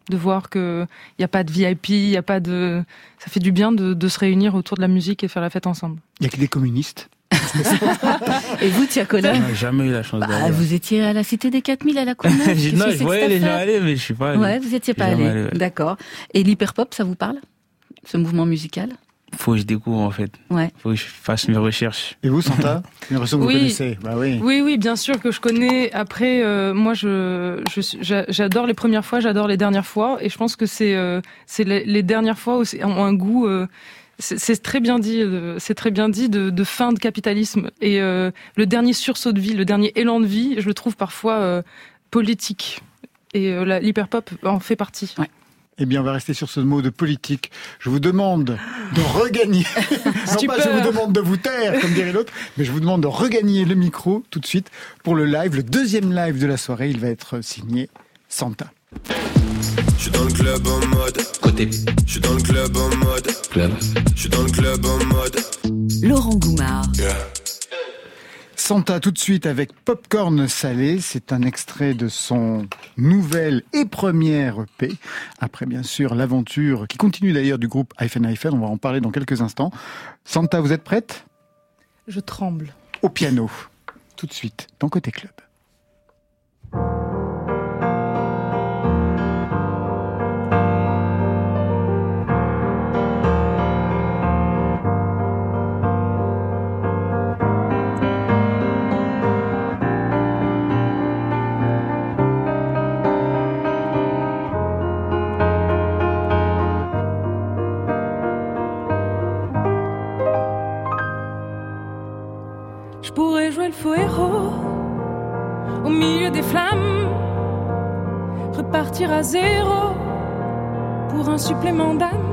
de voir que il y a pas de V I P, il y a pas de, ça fait du bien de, de se réunir autour de la musique et faire la fête ensemble. Il y a que des communistes. Et vous, Tiakola? On n'a jamais eu la chance d'aller. Ah, vous étiez à la Cité des quatre mille à la Courneuve. Non, je voyais les gens aller, mais je suis pas allé. Ouais, vous étiez pas allé. allé ouais. D'accord. Et l'hyperpop, ça vous parle? Ce mouvement musical? Faut que je découvre, en fait. Ouais. Faut que je fasse mes recherches. Et vous, Santa? J'ai l'impression que vous oui. connaissez. Bah oui. Oui, oui, bien sûr que je connais. Après, euh, moi, je, je, j'adore les premières fois, j'adore les dernières fois. Et je pense que c'est, euh, c'est les, les dernières fois où c'est, ont un goût, euh, c'est, c'est très bien dit, euh, c'est très bien dit de, de fin de capitalisme. Et euh, le dernier sursaut de vie, le dernier élan de vie, je le trouve parfois euh, politique. Et euh, la, l'hyperpop en fait partie. Ouais. Eh bien, on va rester sur ce mot de politique. Je vous demande de regagner. Non pas je vous demande de vous taire, comme dirait l'autre, mais je vous demande de regagner le micro tout de suite pour le live, le deuxième live de la soirée. Il va être signé Santa. Je suis dans le club en mode côté. Je suis dans le club en mode club. Je suis dans le club en mode Laurent Goumard. Yeah. Santa tout de suite avec Popcorn Salé, c'est un extrait de son nouvelle et première E P. Après bien sûr l'aventure qui continue d'ailleurs du groupe Hyphen Hyphen, on va en parler dans quelques instants. Santa, vous êtes prête? Je tremble. Au piano, tout de suite dans Côté Club. Pourrais jouer le faux héros au milieu des flammes, repartir à zéro pour un supplément d'âme.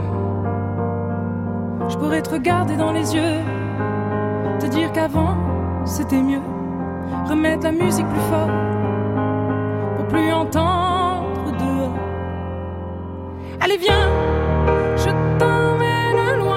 Je pourrais te regarder dans les yeux, te dire qu'avant c'était mieux, remettre la musique plus fort pour plus entendre dehors. Allez viens, je t'emmène loin.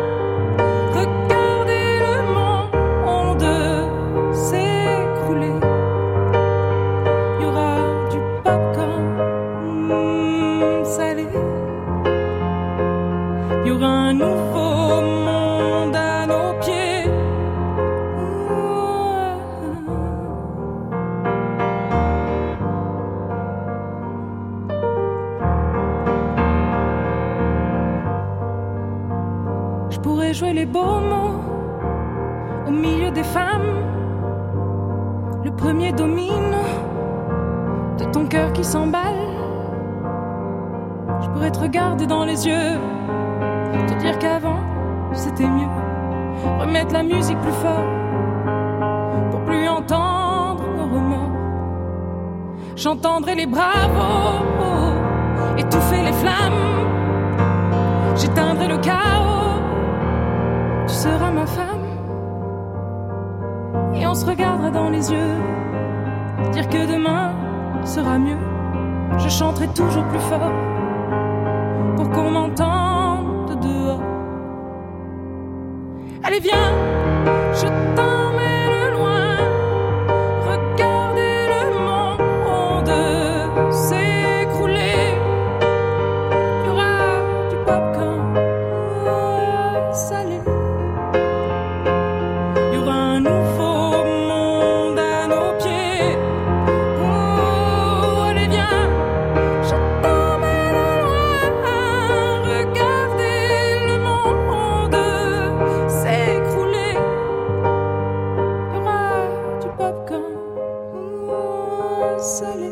Un nouveau monde à nos pieds. Je pourrais jouer les beaux mots au milieu des femmes. Le premier domine de ton cœur qui s'emballe. Je pourrais te regarder dans les yeux, te dire qu'avant c'était mieux, remettre la musique plus fort pour plus entendre nos remords. J'entendrai les bravos, étouffer les flammes, j'éteindrai le chaos, tu seras ma femme. Et on se regardera dans les yeux, dire que demain sera mieux. Je chanterai toujours plus fort pour qu'on m'entende dehors. Allez viens, je t'emmène loin, regardez le monde s'écrouler. Il y aura du popcorn salé, il y aura un nouveau monde à nos pieds. Oh, allez viens, je t'emmène loin, regardez le monde s'écrouler. Il y aura du popcorn salé,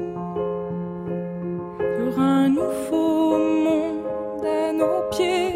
il y aura un nouveau monde à nos pieds.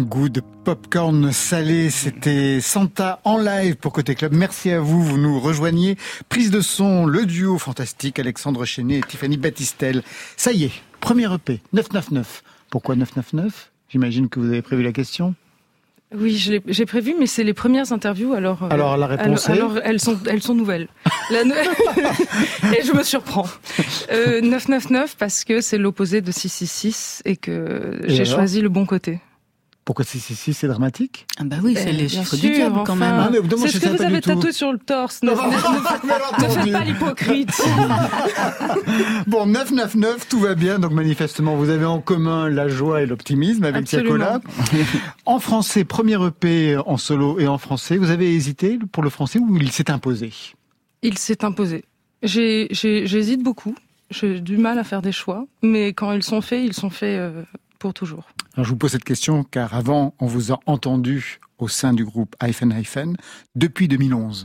goût de popcorn salé. C'était Santa en live pour Côté Club. Merci à vous, vous nous rejoignez. Prise de son, le duo fantastique Alexandre Chenet et Tiffany Battistel. Ça y est, premier E P, neuf cent quatre-vingt-neuf. Pourquoi neuf cent quatre-vingt-neuf ? J'imagine que vous avez prévu la question. Oui, je l'ai, j'ai prévu, mais c'est les premières interviews, alors... Alors, la réponse alors, est... alors elles sont, elles sont nouvelles. La no... et je me surprends. Euh, neuf cent quatre-vingt-neuf parce que c'est l'opposé de six cent soixante-six et que et j'ai alors choisi le bon côté. Pourquoi six cent soixante-six, c'est dramatique ? Ah bah oui, c'est eh, les chiffres sûr, du diable enfin, quand même. Ah, mais, c'est ce que vous avez tatoué sur le torse. Ne, ne, ne, ne faites pas l'hypocrite. Bon, neuf cent quatre-vingt-neuf, tout va bien. Donc manifestement, vous avez en commun la joie et l'optimisme avec Tiakola. En français, premier E P en solo et en français. Vous avez hésité pour le français ou il s'est imposé ? Il s'est imposé. J'ai, j'ai, j'hésite beaucoup. J'ai du mal à faire des choix. Mais quand ils sont faits, ils sont faits euh, pour toujours. Alors, je vous pose cette question car avant, on vous a entendu au sein du groupe Hyphen Hyphen depuis deux mille onze.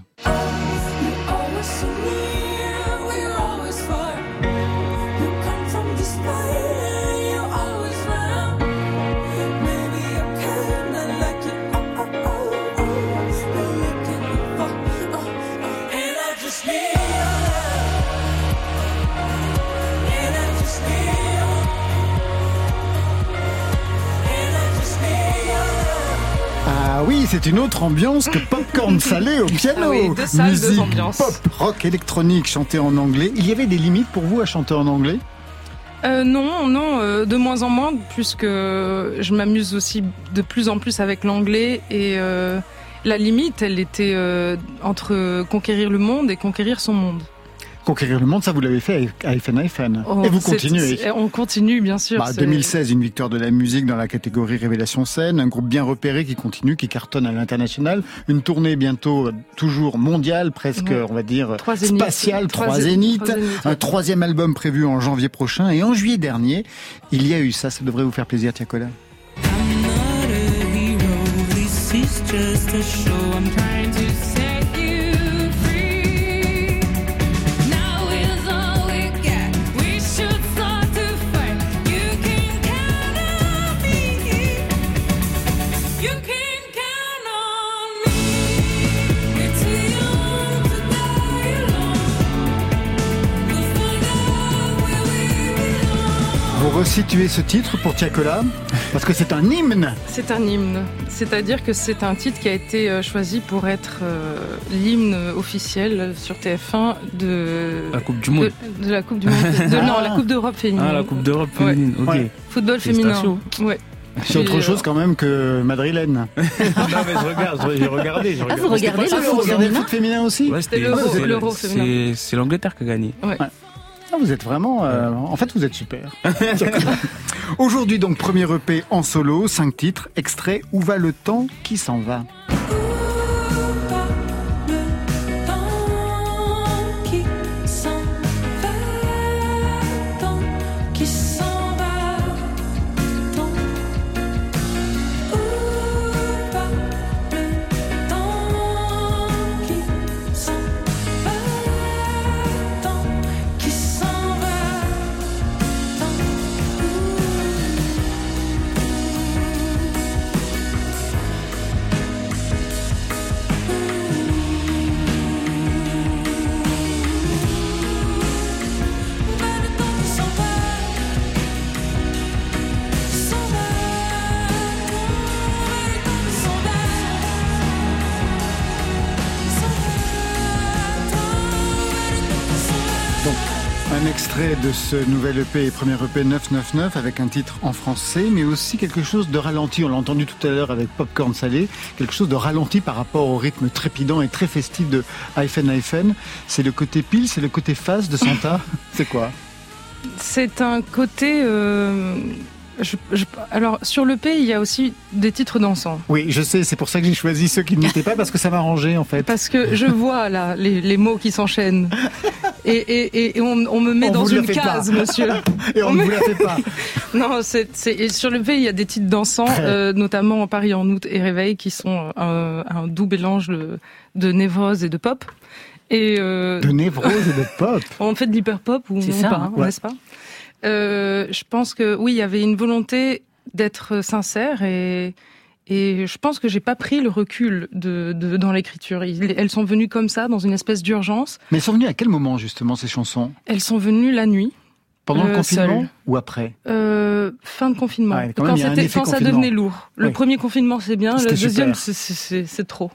Ah oui, c'est une autre ambiance que Popcorn salé au piano. Ah oui, deux salles, Musique deux ambiances. Pop, rock, électronique, chanté en anglais. Il y avait des limites pour vous à chanter en anglais ? Euh, non, non, euh, de moins en moins, puisque je m'amuse aussi de plus en plus avec l'anglais et euh, la limite, elle était euh, entre conquérir le monde et conquérir son monde. Conquérir le monde, ça vous l'avez fait avec Hyphen Hyphen. Oh, et vous continuez. On continue, bien sûr. Bah, deux mille seize, une victoire de la musique dans la catégorie Révélation Scène, un groupe bien repéré qui continue, qui cartonne à l'international, une tournée bientôt toujours mondiale, presque, ouais. on va dire, trois spatiale, trois, trois zéniths, trois zéniths, un troisième album prévu en janvier prochain, et en juillet dernier, il y a eu ça, ça devrait vous faire plaisir, Tiakola. Vous resituez ce titre pour Tiakola parce que c'est un hymne. C'est un hymne, c'est-à-dire que c'est un titre qui a été choisi pour être euh, l'hymne officiel sur T F un de la Coupe du Monde. De, de la Coupe du Monde. De, non, la Coupe d'Europe féminine. Ah, la Coupe d'Europe féminine. Ouais. Ok. Ouais. Football féminin. Ouais. C'est autre chose quand même que madrilène. Non mais je regarde, j'ai regardé. Ah, vous regardez le foot féminin, foot féminin aussi. Ouais, c'était l'euro, c'est, l'euro féminin. C'est, c'est l'Angleterre qui a gagné. Ouais. Ouais. Ah, vous êtes vraiment... Euh, en fait, vous êtes super. Aujourd'hui, donc, premier E P en solo, cinq titres, extrait « Où va le temps qui s'en va ?» Un extrait de ce nouvel E P, premier E P neuf cent quatre-vingt-neuf avec un titre en français, mais aussi quelque chose de ralenti. On l'a entendu tout à l'heure avec Popcorn salé, quelque chose de ralenti par rapport au rythme trépidant et très festif de Hyphen Hyphen. C'est le côté pile, c'est le côté face de Santa. C'est quoi ? C'est un côté... Euh... Je, je, alors, sur l'E P, il y a aussi des titres dansants. Oui, je sais, c'est pour ça que j'ai choisi ceux qui n'étaient pas, parce que ça m'a arrangé, en fait. Parce que je vois, là, les, les mots qui s'enchaînent. Et, et, et on, on me met on dans une case, pas. monsieur. Et on, on ne vous la fait pas. Non, c'est, c'est, et sur l'E P, il y a des titres dansants, euh, notamment Paris en août et Réveil, qui sont un, un doux mélange de, de névrose et de pop. Et euh, de névrose et de pop. On fait de l'hyper-pop ou c'est non ça, pas, hein, ouais. N'est-ce pas ? Euh, je pense que oui, il y avait une volonté d'être sincère et, Et je pense que j'ai pas pris le recul de, de dans l'écriture. Elles sont venues comme ça, dans une espèce d'urgence. Mais elles sont venues à quel moment, justement, ces chansons ? Elles sont venues la nuit. Pendant euh, le confinement seule. Ou après euh, Fin de confinement. Ah, quand, quand, même, c'était, quand ça devenait lourd. Le oui. premier confinement, c'est bien. C'était le deuxième, super. c'est, c'est, c'est, c'est trop.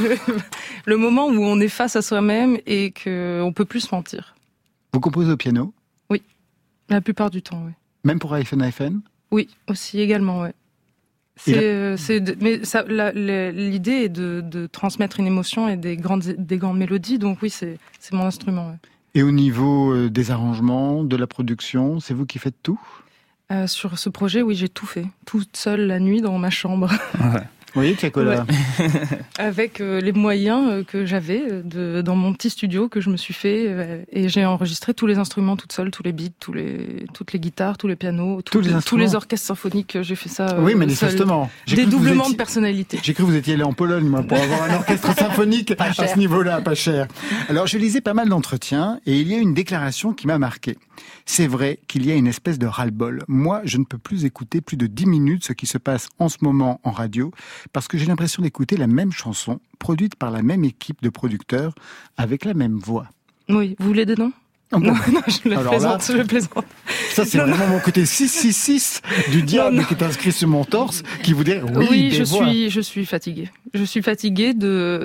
Le moment où on est face à soi-même et qu'on peut plus se mentir. Vous composez au piano ? Oui, la plupart du temps, oui. Même pour iPhone iPhone ? Oui, aussi, également, oui. C'est, la... euh, c'est, mais ça, la, la, l'idée est de, de transmettre une émotion et des grandes, des grandes mélodies, donc oui, c'est, c'est mon instrument. Ouais. Et au niveau des arrangements, de la production, c'est vous qui faites tout ? euh, Sur ce projet, oui, j'ai tout fait, toute seule la nuit dans ma chambre. Ouais. Vous voyez, Tiakola ouais. Avec euh, les moyens euh, que j'avais de, dans mon petit studio que je me suis fait, euh, et j'ai enregistré tous les instruments toute seule, tous les beats, tous les, toutes les guitares, tous les pianos, tous, tous, les, tous les orchestres symphoniques. J'ai fait ça. Euh, oui, manifestement. Dédoublement étiez... de personnalité. J'ai cru que vous étiez allé en Pologne, moi, pour avoir un orchestre symphonique à ce niveau-là, pas cher. Alors, je lisais pas mal d'entretiens, et il y a une déclaration qui m'a marqué. C'est vrai qu'il y a une espèce de ras-le-bol. Moi, je ne peux plus écouter plus de dix minutes ce qui se passe en ce moment en radio, parce que j'ai l'impression d'écouter la même chanson, produite par la même équipe de producteurs, avec la même voix. Oui, vous voulez des noms ? Oh bon. Non, non, je le Alors plaisante, là, je le plaisante. Ça, c'est non, vraiment non. mon côté six six six du diable non, non. qui est inscrit sur mon torse, qui vous dit oui, oui des je voix. suis, je suis fatiguée. Je suis fatiguée de,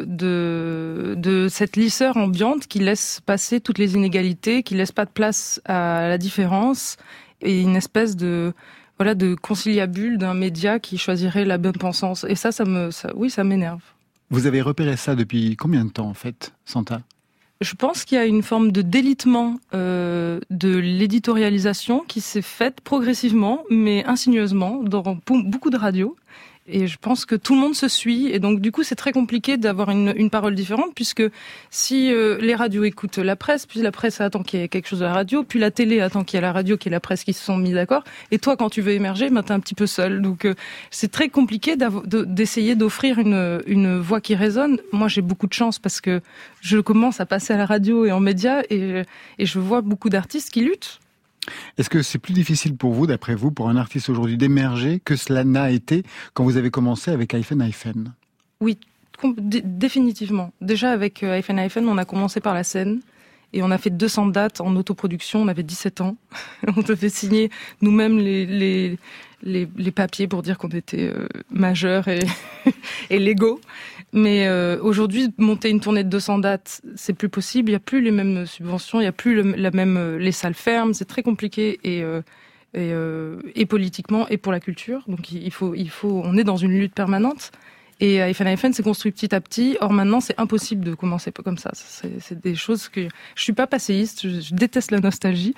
de, de cette lisseur ambiante qui laisse passer toutes les inégalités, qui laisse pas de place à la différence, et une espèce de, voilà, de conciliabule d'un média qui choisirait la bonne pensance. Et ça, ça me, ça, oui, ça m'énerve. Vous avez repéré ça depuis combien de temps, en fait, Santa ? Je pense qu'il y a une forme de délitement euh, de l'éditorialisation qui s'est faite progressivement, mais insigneusement, dans beaucoup de radios. Et je pense que tout le monde se suit, et donc du coup c'est très compliqué d'avoir une, une parole différente, puisque si euh, les radios écoutent la presse, puis la presse attend qu'il y ait quelque chose à la radio, puis la télé attend qu'il y ait la radio, qu'il y ait la presse qui se sont mis d'accord, et toi quand tu veux émerger, ben, t'es un petit peu seul. Donc euh, c'est très compliqué de, d'essayer d'offrir une, une voix qui résonne. Moi j'ai beaucoup de chance parce que je commence à passer à la radio et en médias, et, et je vois beaucoup d'artistes qui luttent. Est-ce que c'est plus difficile pour vous, d'après vous, pour un artiste aujourd'hui d'émerger que cela n'a été quand vous avez commencé avec iPhone iPhone ? Oui, d- définitivement. Déjà avec euh, iPhone iPhone, on a commencé par la scène et on a fait deux cents dates en autoproduction. On avait dix-sept ans. On devait signer nous-mêmes les, les, les, les papiers pour dire qu'on était euh, majeurs et, et légaux. Mais euh, aujourd'hui, monter une tournée de deux cents dates, c'est plus possible. Il n'y a plus les mêmes subventions, il n'y a plus le, la même, les salles fermes. C'est très compliqué et, euh, et, euh, et politiquement et pour la culture. Donc il faut, il faut, on est dans une lutte permanente. Et iPhone iPhone s'est construit petit à petit. Or maintenant, c'est impossible de commencer comme ça. C'est, c'est des choses que je suis pas passéiste. Je, je déteste la nostalgie,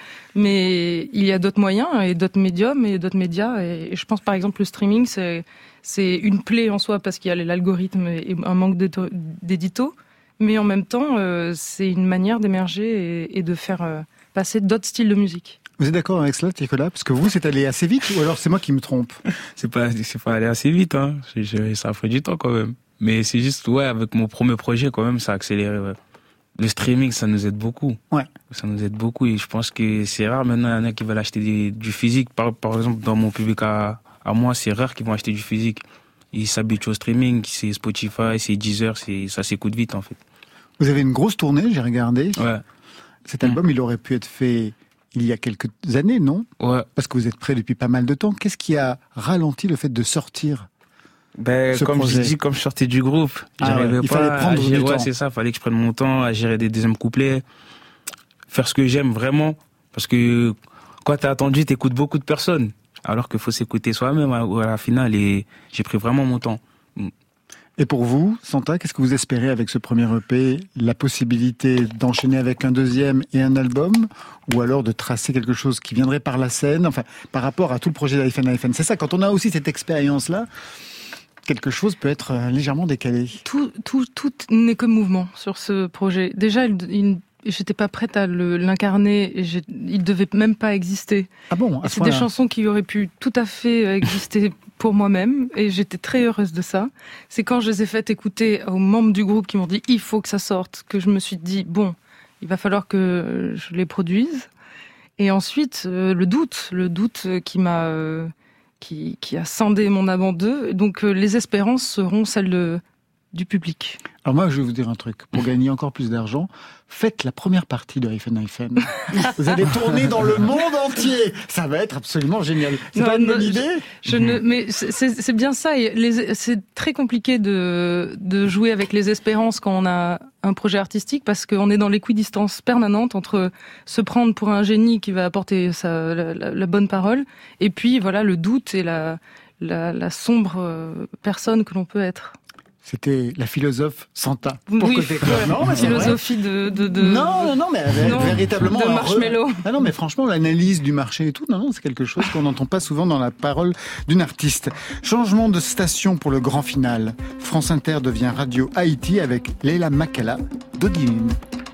mais il y a d'autres moyens et d'autres médiums et d'autres médias. Et, et je pense par exemple le streaming, c'est c'est une plaie en soi parce qu'il y a l'algorithme et un manque d'édito. Mais en même temps, euh, c'est une manière d'émerger et, et de faire euh, passer d'autres styles de musique. Vous êtes d'accord avec cela, Nicolas ? Parce que vous, c'est allé assez vite, ou alors c'est moi qui me trompe ? C'est pas, c'est pas allé assez vite, hein. J'ai, j'ai, ça a pris du temps quand même. Mais c'est juste, ouais, avec mon premier projet, quand même, ça a accéléré, ouais. Le streaming, ça nous aide beaucoup. Ouais. Ça nous aide beaucoup, et je pense que c'est rare maintenant, il y en a qui veulent acheter des, du physique. Par, par exemple, dans mon public à, à moi, c'est rare qu'ils vont acheter du physique. Ils s'habituent au streaming, c'est Spotify, c'est Deezer, c'est, ça s'écoute vite, en fait. Vous avez une grosse tournée, j'ai regardé. Ouais. Cet album, mmh. il aurait pu être fait il y a quelques années, non ? Ouais. Parce que vous êtes prêt depuis pas mal de temps. Qu'est-ce qui a ralenti le fait de sortir ben, ce comme projet ? je dis, comme je sortais du groupe, ah j'arrivais ouais, il pas fallait prendre à gérer, du ouais, temps. c'est ça, fallait que je prenne mon temps à gérer des deuxièmes couplets, faire ce que j'aime vraiment, parce que quand t'es attendu, t'écoutes beaucoup de personnes, alors qu'il faut s'écouter soi-même à, à la finale, et j'ai pris vraiment mon temps. Et pour vous, Santa, qu'est-ce que vous espérez avec ce premier E P ? La possibilité d'enchaîner avec un deuxième et un album ? Ou alors de tracer quelque chose qui viendrait par la scène ? Enfin, par rapport à tout le projet d'iPhone iPhone. C'est ça, quand on a aussi cette expérience-là, quelque chose peut être légèrement décalé. Tout, tout, tout n'est que mouvement sur ce projet. Déjà, il, il, j'étais pas prête à le, l'incarner. Et j'ai, il devait même pas exister. Ah bon ? C'est des chansons qui auraient pu tout à fait exister pour moi-même, et j'étais très heureuse de ça. C'est quand je les ai faites écouter aux membres du groupe qui m'ont dit « il faut que ça sorte », que je me suis dit « bon, il va falloir que je les produise ». Et ensuite, euh, le doute, le doute qui m'a, euh, qui, qui a scindé mon âme en deux. Donc euh, les espérances seront celles de, du public. Alors moi, je vais vous dire un truc. Pour gagner encore plus d'argent, faites la première partie de Hyphen Hyphen. Vous allez tourner dans le monde entier. Ça va être absolument génial. C'est Non, pas une non, bonne je- idée? Je ne, mais c'est, c'est bien ça. Et les, c'est très compliqué de, de jouer avec les espérances quand on a un projet artistique parce qu'on est dans l'équidistance permanente entre se prendre pour un génie qui va apporter sa, la, la, la bonne parole et puis voilà le doute et la, la, la sombre euh, personne que l'on peut être. C'était la philosophe Santa. Pour Oui, Côté Club. voilà. Non, mais c'est vrai. Philosophie de, de, de... Non, non, non, mais avec- Non, véritablement. de un re- marshmallow. Ah non, mais franchement, l'analyse du marché et tout, non, non, c'est quelque chose qu'on n'entend pas souvent dans la parole d'une artiste. Changement de station pour le grand final. France Inter devient Radio Haïti avec Leila Makala, Dodine.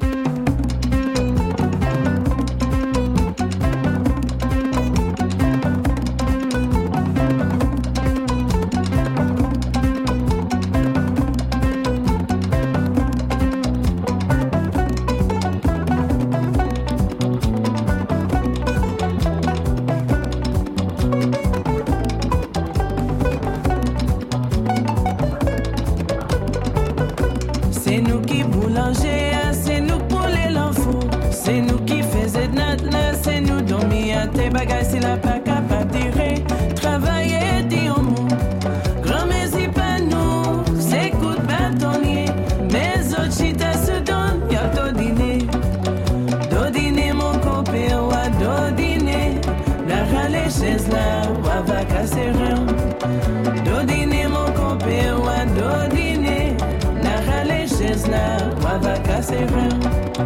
C'est nous qui boulanger, c'est nous pour les l'enfant. C'est nous qui faisait de notre là, c'est nous dormir à tes bagages, c'est la pas capable de tirer. Travailler, dit au monde. Grand mais c'est pas nous, c'est coup de bâtonnier. Mais autres chita se donnent, y'a tout dîner. Do dîner, mon copain, ou do dîner. La râle chaise là, ou va casser rien. Do dîner, mon copain, ou do dîner. La râle chaise là, ou va casser rien.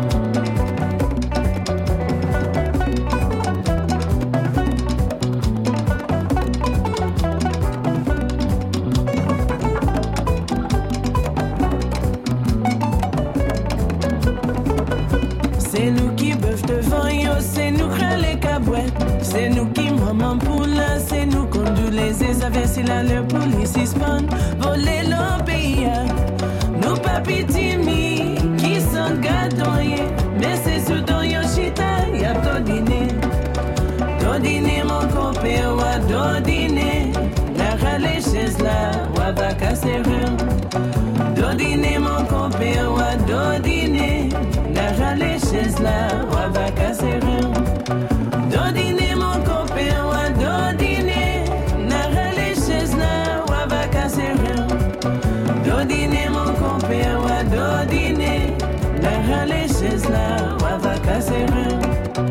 C'est nous qui bœuf devant yo, c'est nous crée les cabouettes. C'est nous qui maman poule, c'est nous conduit les aves, c'est là le police spawn. Voler le pays, nous papi timi, qui sont gâteaux, mais c'est sous ton yo chita, y'a ton dîner. Ton dîner, mon copain, ou ton dîner. La râle chaise là, ou va casser rien. Ton dîner, mon copain, ou ton dîner. La râle chaise là, ou va casser rien. Ton dîner, mon copain, ou ton dîner. La râle chaise là, ou va casser rien. Ton dîner, mon copain, ou ton dîner. La râle chaise là, ou va casser rien.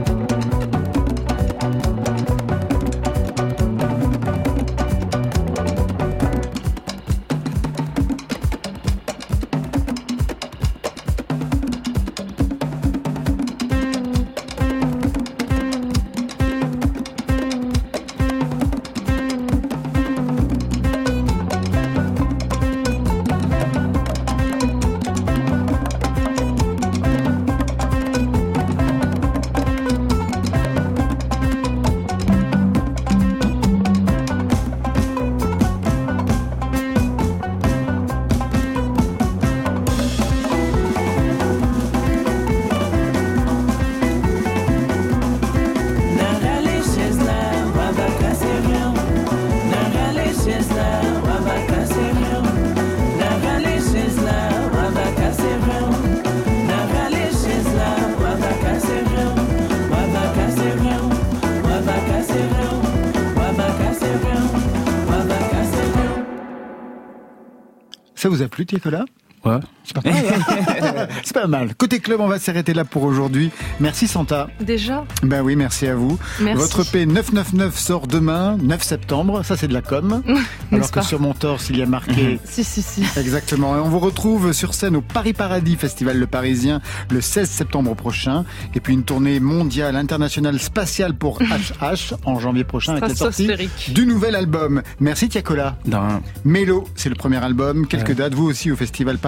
Ça vous a plu, Tiakola? Ouais. C'est pas mal. Hein. C'est pas mal. Côté club, on va s'arrêter là pour aujourd'hui. Merci Santa. Déjà? Ben oui, merci à vous. Merci. Votre E P neuf cent quatre-vingt-dix-neuf sort demain, neuf septembre. Ça, c'est de la com. Alors que pas sur mon torse, il y a marqué... Si, si, si. Exactement. Et on vous retrouve sur scène au Paris Paradis Festival Le Parisien le seize septembre prochain. Et puis une tournée mondiale, internationale, spatiale pour H H en janvier prochain avec la sortie Stratosphérique. du nouvel album. Merci Tiakola. Dans... Mélo, c'est le premier album. Quelques dates, vous aussi au Festival Paris Paradis.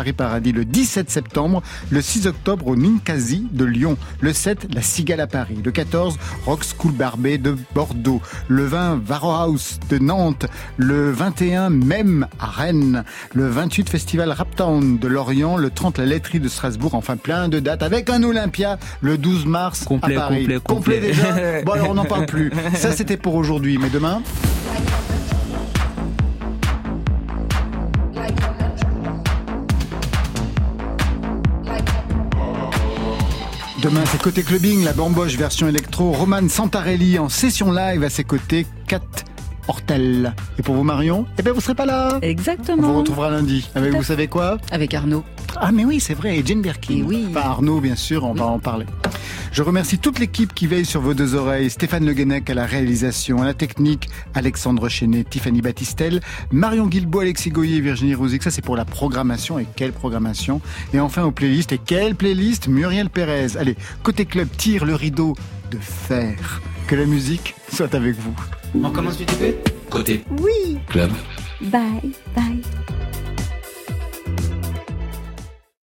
Paris le dix-sept septembre, le six octobre au Ninkasi de Lyon, le sept la Cigale à Paris, le quatorze Rock School Barbet de Bordeaux, le vingt Varro House de Nantes, le vingt et un Même à Rennes, le vingt-huit Festival Raptown de Lorient, le trente la Laiterie de Strasbourg, enfin plein de dates avec un Olympia le douze mars complet, à Paris. Complet, complet, complet déjà. Bon alors on n'en parle plus. Ça c'était pour aujourd'hui, mais demain. Demain, c'est côté clubbing, la bamboche version électro, Roman Santarelli en session live à ses côtés, Kat Hortel. Et pour vous, Marion, eh ben vous serez pas là. Exactement. On vous retrouvera lundi. Avec vous savez quoi? Avec Arnaud. Ah mais oui, c'est vrai, et Jane Birkin. Et oui. Enfin Arnaud, bien sûr, on oui. va en parler. Je remercie toute l'équipe qui veille sur vos deux oreilles. Stéphane Le Guenec à la réalisation, à la technique, Alexandre Chenet, Tiffany Battistel, Marion Guilbault, Alexis Goyer et Virginie Rouzic. Ça, c'est pour la programmation. Et quelle programmation! Et enfin, aux playlists. Et quelle playlist! Muriel Pérez. Allez, côté club, tire le rideau de fer. Que la musique soit avec vous. On commence du début? Côté Oui. Club. Bye, bye.